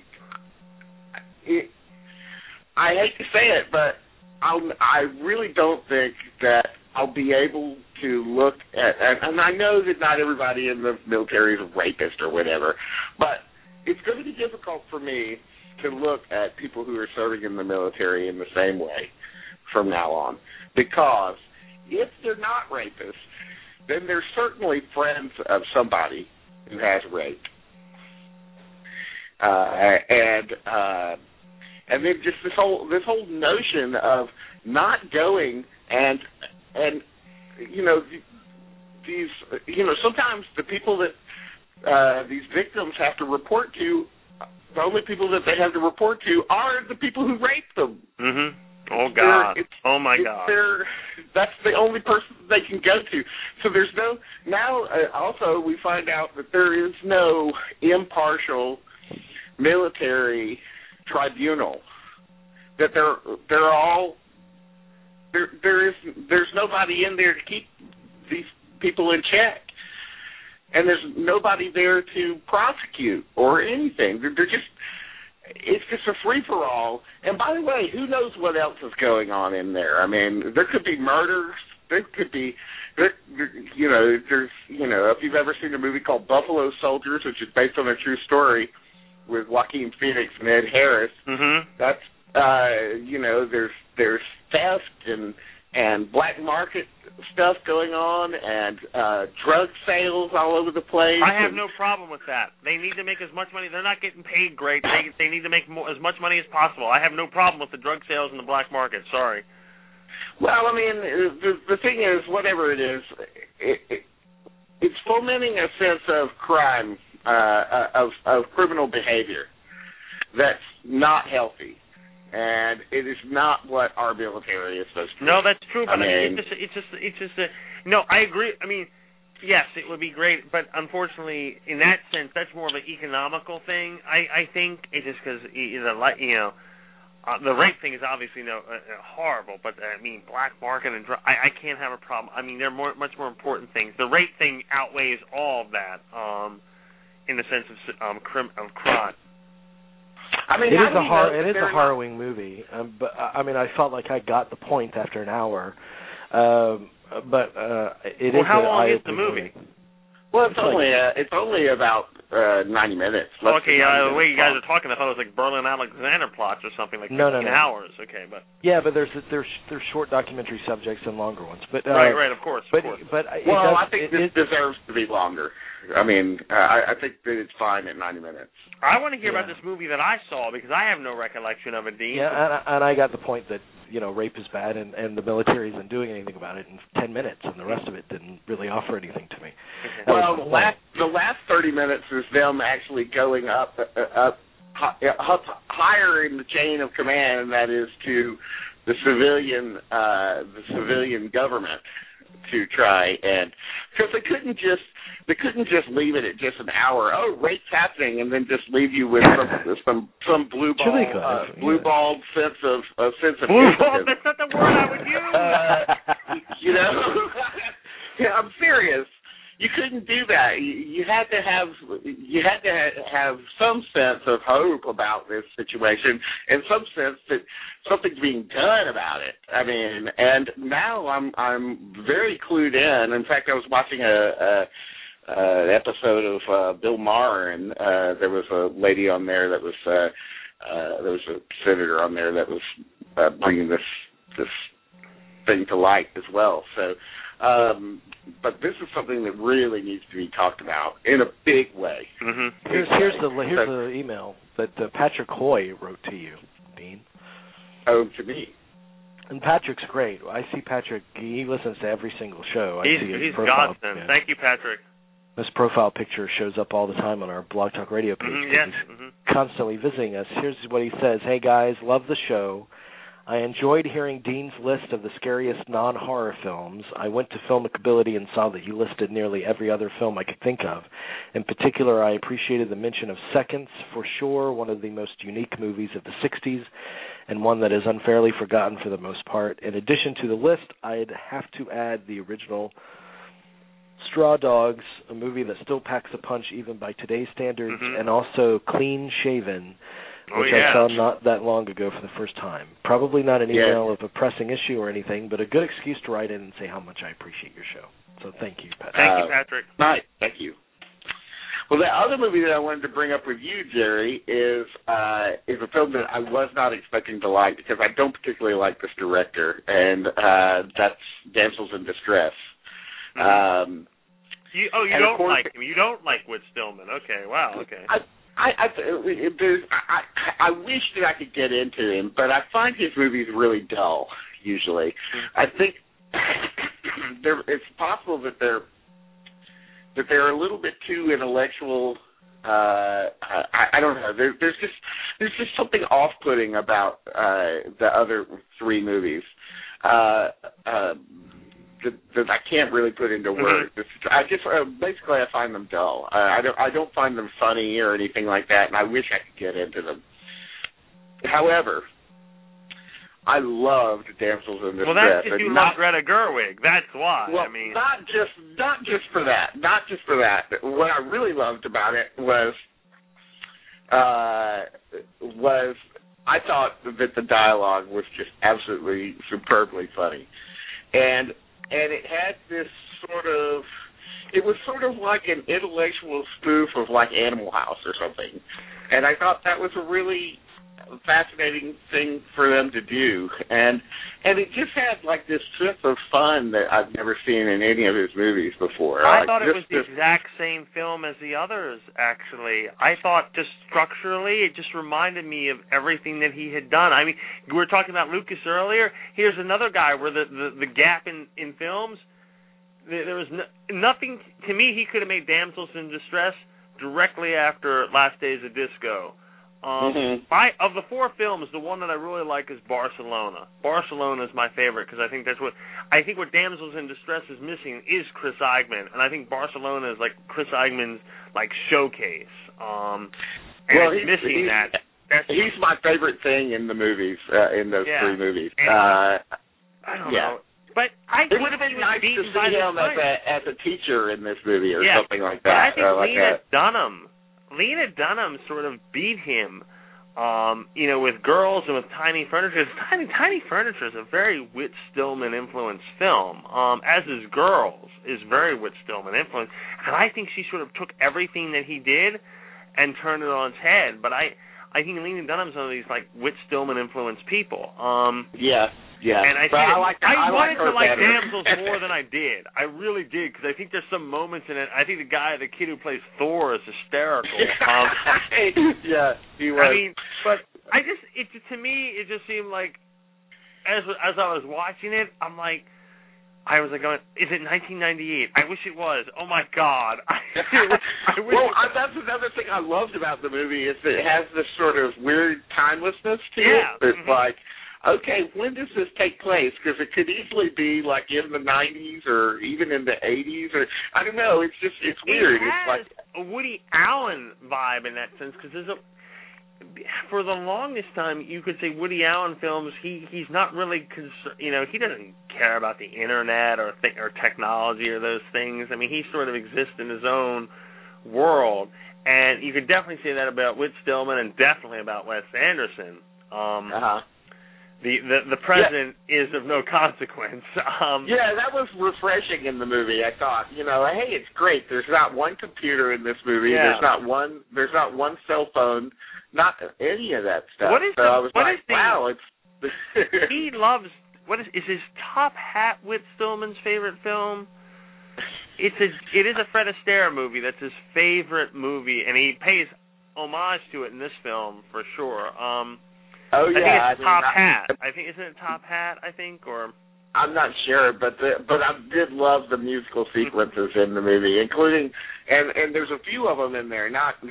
hate to say it, but I really don't think that I'll be able to look at, and I know that not everybody in the military is a rapist or whatever, but it's going to be difficult for me to look at people who are serving in the military in the same way from now on, because if they're not rapists, then they're certainly friends of somebody who has raped. And then just this whole notion of not going and these sometimes the people that these victims have to report to, the only people that they have to report to are the people who raped them. Mm-hmm. Oh, God. Oh, my God. That's the only person they can go to. So there's no, now also we find out that there is no impartial military tribunal. That they're all, there's nobody in there to keep these people in check. And there's nobody there to prosecute or anything. It's just a free-for-all. And by the way, who knows what else is going on in there? I mean, there could be murders. There could be, if you've ever seen a movie called Buffalo Soldiers, which is based on a true story with Joaquin Phoenix and Ed Harris, that's, there's theft and black market stuff going on, and drug sales all over the place. I have no problem with that. They need to make as much money. They're not getting paid great. They need to make as much money as possible. I have no problem with the drug sales and the black market. Sorry. Well, I mean, the thing is, whatever it is, it's fomenting a sense of crime, of criminal behavior that's not healthy. And it is not what our military is supposed to be. No, that's true. But it's just no, I agree. I mean, yes, it would be great, but unfortunately, in that sense, that's more of an economical thing. I think it's just because the rape thing is obviously horrible, but I mean, black market and I can't have a problem. I mean, there are much more important things. The rape thing outweighs all of that in the sense of crime. I mean, it is a harrowing movie, but I mean, I felt like I got the point after an hour. But it is. How long is the movie? Well, it's only about 90 minutes. Okay, the way you guys are talking, I thought it was like Berlin Alexander plots or something like 15 hours. Okay, but there's short documentary subjects and longer ones. But right, of course. I think this deserves to be longer. I mean, I think that it's fine at 90 minutes. I want to hear about this movie that I saw because I have no recollection of it, Dean. Yeah, and I got the point that rape is bad, and the military isn't doing anything about it in 10 minutes, and the rest of it didn't really offer anything to me. Well, the last 30 minutes is them actually going up higher in the chain of command, and that is to the civilian government to try and, because they couldn't just leave it at just an hour. Oh, rape's happening, and then just leave you with some blue ball sense of blue ball. That's not the word I would use. Yeah, I'm serious. You couldn't do that. You had to have some sense of hope about this situation, and some sense that something's being done about it. I mean, and now I'm very clued in. In fact, I was watching an episode of Bill Maher, and there was a lady on there that was there was a senator on there that was bringing this thing to light as well. So. But this is something that really needs to be talked about in a big way. Mm-hmm. Here's the email that Patrick Hoy wrote to you, Dean. Oh, to me. And Patrick's great. I see Patrick. He listens to every single show. He's godsend. Yeah. Thank you, Patrick. This profile picture shows up all the time on our Blog Talk Radio page. Yes. He's constantly visiting us. Here's what he says. Hey, guys, love the show. I enjoyed hearing Dean's list of the scariest non-horror films. I went to Filmicability and saw that he listed nearly every other film I could think of. In particular, I appreciated the mention of Seconds, for sure, one of the most unique movies of the 60s, and one that is unfairly forgotten for the most part. In addition to the list, I'd have to add the original Straw Dogs, a movie that still packs a punch even by today's standards, and also Clean Shaven, which I saw not that long ago for the first time. Probably not an email of a pressing issue or anything, but a good excuse to write in and say how much I appreciate your show. So thank you, Patrick. Thank you, Patrick. Nice. Thank you. Well, the other movie that I wanted to bring up with you, Jerry, is a film that I was not expecting to like because I don't particularly like this director, and that's Damsels in Distress. You don't like him. You don't like Whit Stillman. Okay, wow, okay. I wish that I could get into him, but I find his movies really dull, usually. I think it's possible that they're a little bit too intellectual. I don't know. There's just something off-putting about the other three movies that I can't really put into words. I just basically I find them dull. I don't find them funny or anything like that, and I wish I could get into them. However, I loved Damsels in Distress. Well, that's because you love Greta Gerwig. That's why. Well, not just for that. Not just for that. What I really loved about it was I thought that the dialogue was just absolutely superbly funny, and it had this it was sort of like an intellectual spoof of like Animal House or something. And I thought that was a really fascinating thing for them to do. And it just had like this sense of fun that I've never seen in any of his movies before. I thought it was the exact same film as the others, actually. I thought just structurally it just reminded me of everything that he had done. I mean, we were talking about Lucas earlier. Here's another guy where the gap in films, there was nothing. To me, he could have made Damsels in Distress directly after Last Days of Disco. Of the four films, the one that I really like is Barcelona. Barcelona is my favorite because I think what Damsels in Distress is missing is Chris Eichmann, and I think Barcelona is like Chris Eichmann's like showcase. He's missing that. He's my favorite thing in the movies, in those three movies. I don't know. But it would have been nice to see him as a teacher in this movie or something like that. But I think Lena Dunham sort of beat him, with Girls and with Tiny Furniture. Tiny Furniture is a very Whit Stillman influenced film, as is Girls is very Whit Stillman influenced. And I think she sort of took everything that he did and turned it on its head. But I think Lena Dunham's one of these like Whit Stillman influenced people. Yeah, and I wanted to like Damsels more than I did. I really did, because I think there's some moments in it. I think the kid who plays Thor is hysterical. Yeah, he was. I mean, but to me, it just seemed like, as I was watching it, I was going, is it 1998? I wish it was. Oh my God. That's another thing I loved about the movie is that it has this sort of weird timelessness to it. It's like, okay, when does this take place? Because it could easily be like in the 90s or even in the 80s, or I don't know. It's weird. It has a Woody Allen vibe in that sense, because for the longest time, you could say Woody Allen films, he's not really, he doesn't care about the internet or technology or those things. I mean, he sort of exists in his own world. And you could definitely say that about Whit Stillman and definitely about Wes Anderson. The present is of no consequence. That was refreshing in the movie. I thought, hey, it's great. There's not one computer in this movie. Yeah. There's not one cell phone. Not any of that stuff. Wow, it's. He loves. Is his Top Hat Whit Stillman's favorite film? It is a Fred Astaire movie. That's his favorite movie, and he pays homage to it in this film for sure. I think it's Top Hat. Isn't it Top Hat? Or I'm not sure, but I did love the musical sequences in the movie, including and there's a few of them in there.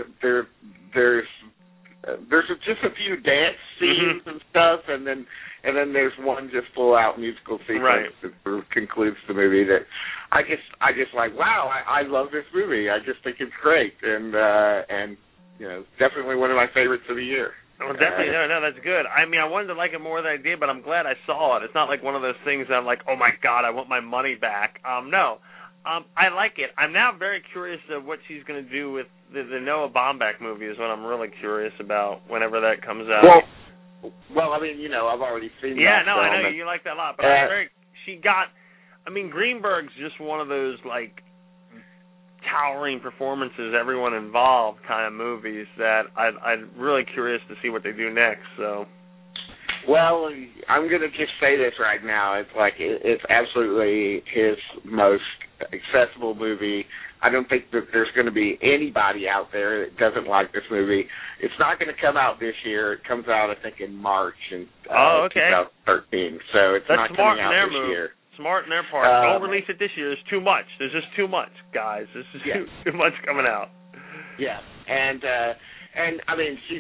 There's just a few dance scenes and stuff, and then there's one just full out musical sequence that sort of concludes the movie that I just like. Wow, I love this movie. I just think it's great, and definitely one of my favorites of the year. Well, definitely, no, that's good. I mean, I wanted to like it more than I did, but I'm glad I saw it. It's not like one of those things that I'm like, oh my God, I want my money back. No. I like it. I'm now very curious of what she's going to do with the Noah Baumbach movie is what I'm really curious about whenever that comes out. Well, I mean, I've already seen that. Yeah, no, I know you like that a lot. But Greenberg's just one of those, like, towering performances, everyone involved kind of movies that I'm really curious to see what they do next, so... Well, I'm going to just say this right now. It's like it's absolutely his most accessible movie. I don't think that there's going to be anybody out there that doesn't like this movie. It's not going to come out this year. It comes out, I think, in March in 2013. So it's not coming out this year. Smart in their part. Don't release it this year. There's too much. There's just too much, guys. There's just too much coming out. Yeah, and I mean, she's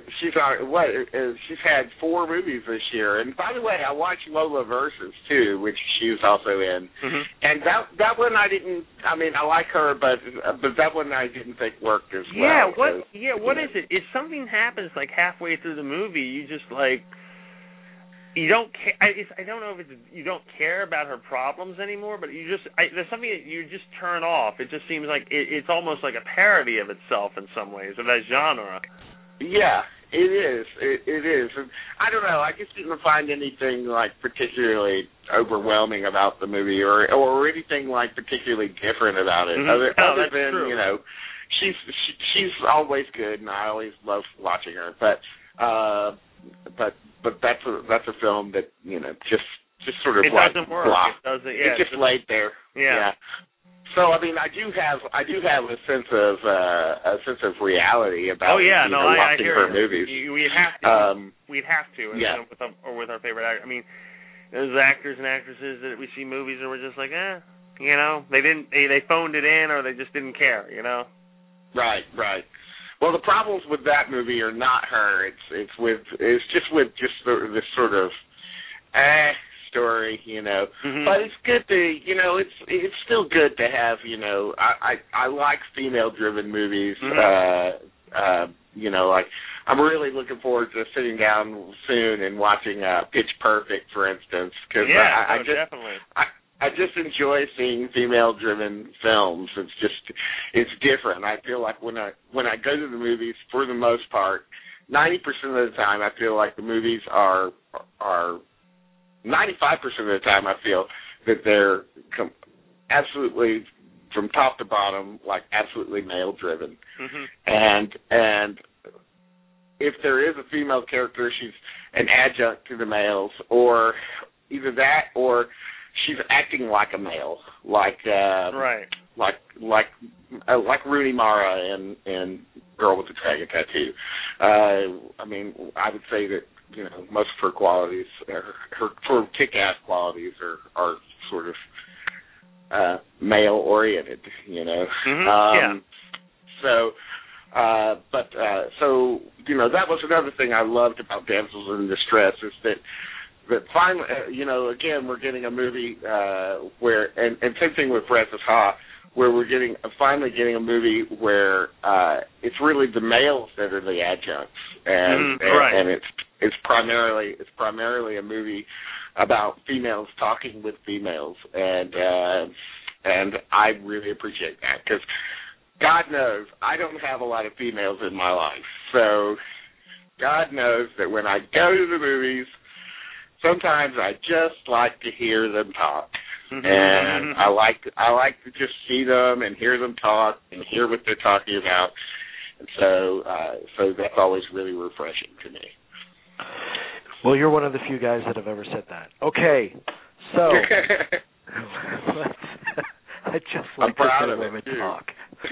had 4 movies this year. And by the way, I watched Lola Versus too, which she was also in. Mm-hmm. And that one I didn't. I mean, I like her, but that one I didn't think worked as well. What is it? If something happens like halfway through the movie, you just like. You don't care. I don't know if you don't care about her problems anymore, but there's something that you just turn off. It just seems like it's almost like a parody of itself in some ways, of that genre. Yeah, it is. It is. And I don't know. I just didn't find anything like particularly overwhelming about the movie, or anything like particularly different about it. Mm-hmm. Other than true. She's always good, and I always love watching her. But that's a film that just sort of it like doesn't work. Blah. It doesn't. Yeah, it just laid there. Yeah. So I mean, I do have a sense of reality about watching her movies. We have to. We'd have to. With our favorite actor. I mean, those actors and actresses that we see movies and we're just like, they phoned it in or they just didn't care. Right. Well, the problems with that movie are not her. It's just this sort of story, Mm-hmm. But it's good to, it's still good to have, I like female-driven movies. Mm-hmm. Like I'm really looking forward to sitting down soon and watching Pitch Perfect, for instance, because definitely. I just enjoy seeing female-driven films. It's different. I feel like when I go to the movies, for the most part, 90% of the time, I feel like the movies are 95% of the time, I feel that they're absolutely from top to bottom, like absolutely male-driven. Mm-hmm. And if there is a female character, she's an adjunct to the males, or either that or she's acting like a male, like Rooney Mara in Girl with the Dragon Tattoo. I mean, I would say that most of her qualities, her sort of kick-ass qualities, are sort of male-oriented. Mm-hmm. So that was another thing I loved about Damsels in Distress is that finally, again, we're getting a movie where, and same thing with Frances Ha, where we're finally getting a movie where it's really the males that are the adjuncts, and it's primarily a movie about females talking with females, and I really appreciate that, because God knows I don't have a lot of females in my life, so God knows that when I go to the movies, sometimes I just like to hear them talk. And I like to just see them and hear them talk and hear what they're talking about. And so that's always really refreshing to me. Well, you're one of the few guys that have ever said that. Okay, so I just like to hear women talk.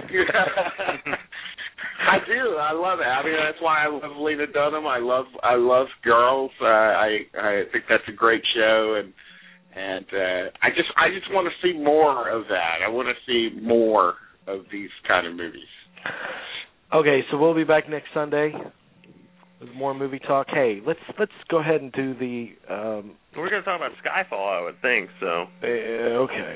I do. I love it. I mean, that's why I love Lena Dunham. I love Girls. I think that's a great show, and I just want to see more of that. I want to see more of these kind of movies. Okay, so we'll be back next Sunday with more movie talk. Hey, let's go ahead and do the. We're going to talk about Skyfall, I would think. So. Okay.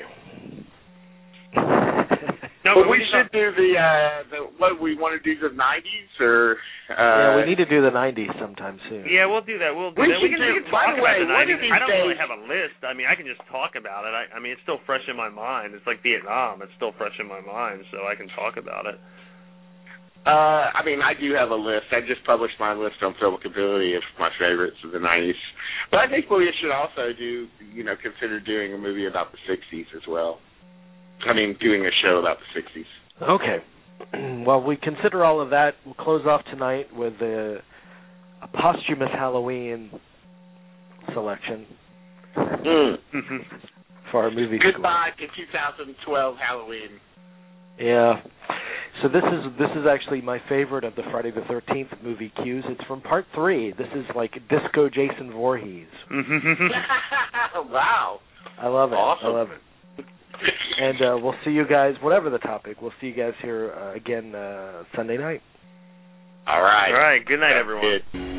No, but we should do the what we want to do, the 90s, or yeah, we need to do the 90s sometime soon. Yeah, we'll do that. We can talk about the 90s. I don't really have a list. I mean, I can just talk about it. I mean, it's still fresh in my mind. It's like Vietnam. It's still fresh in my mind, so I can talk about it. I mean, I do have a list. I just published my list on Filmicability of my favorites of the 90s. But I think we should also consider doing a movie about the 60s as well. I mean, doing a show about the 60s. Okay. Well, we consider all of that. We'll close off tonight with a posthumous Halloween selection for our movie school. Goodbye to 2012 Halloween. Yeah. So this is actually my favorite of the Friday the 13th movie cues. It's from part 3. This is like Disco Jason Voorhees. Wow. I love it. Awesome. I love it. And we'll see you guys, whatever the topic, we'll see you guys here again Sunday night. All right. All right. Good night, everyone. Good.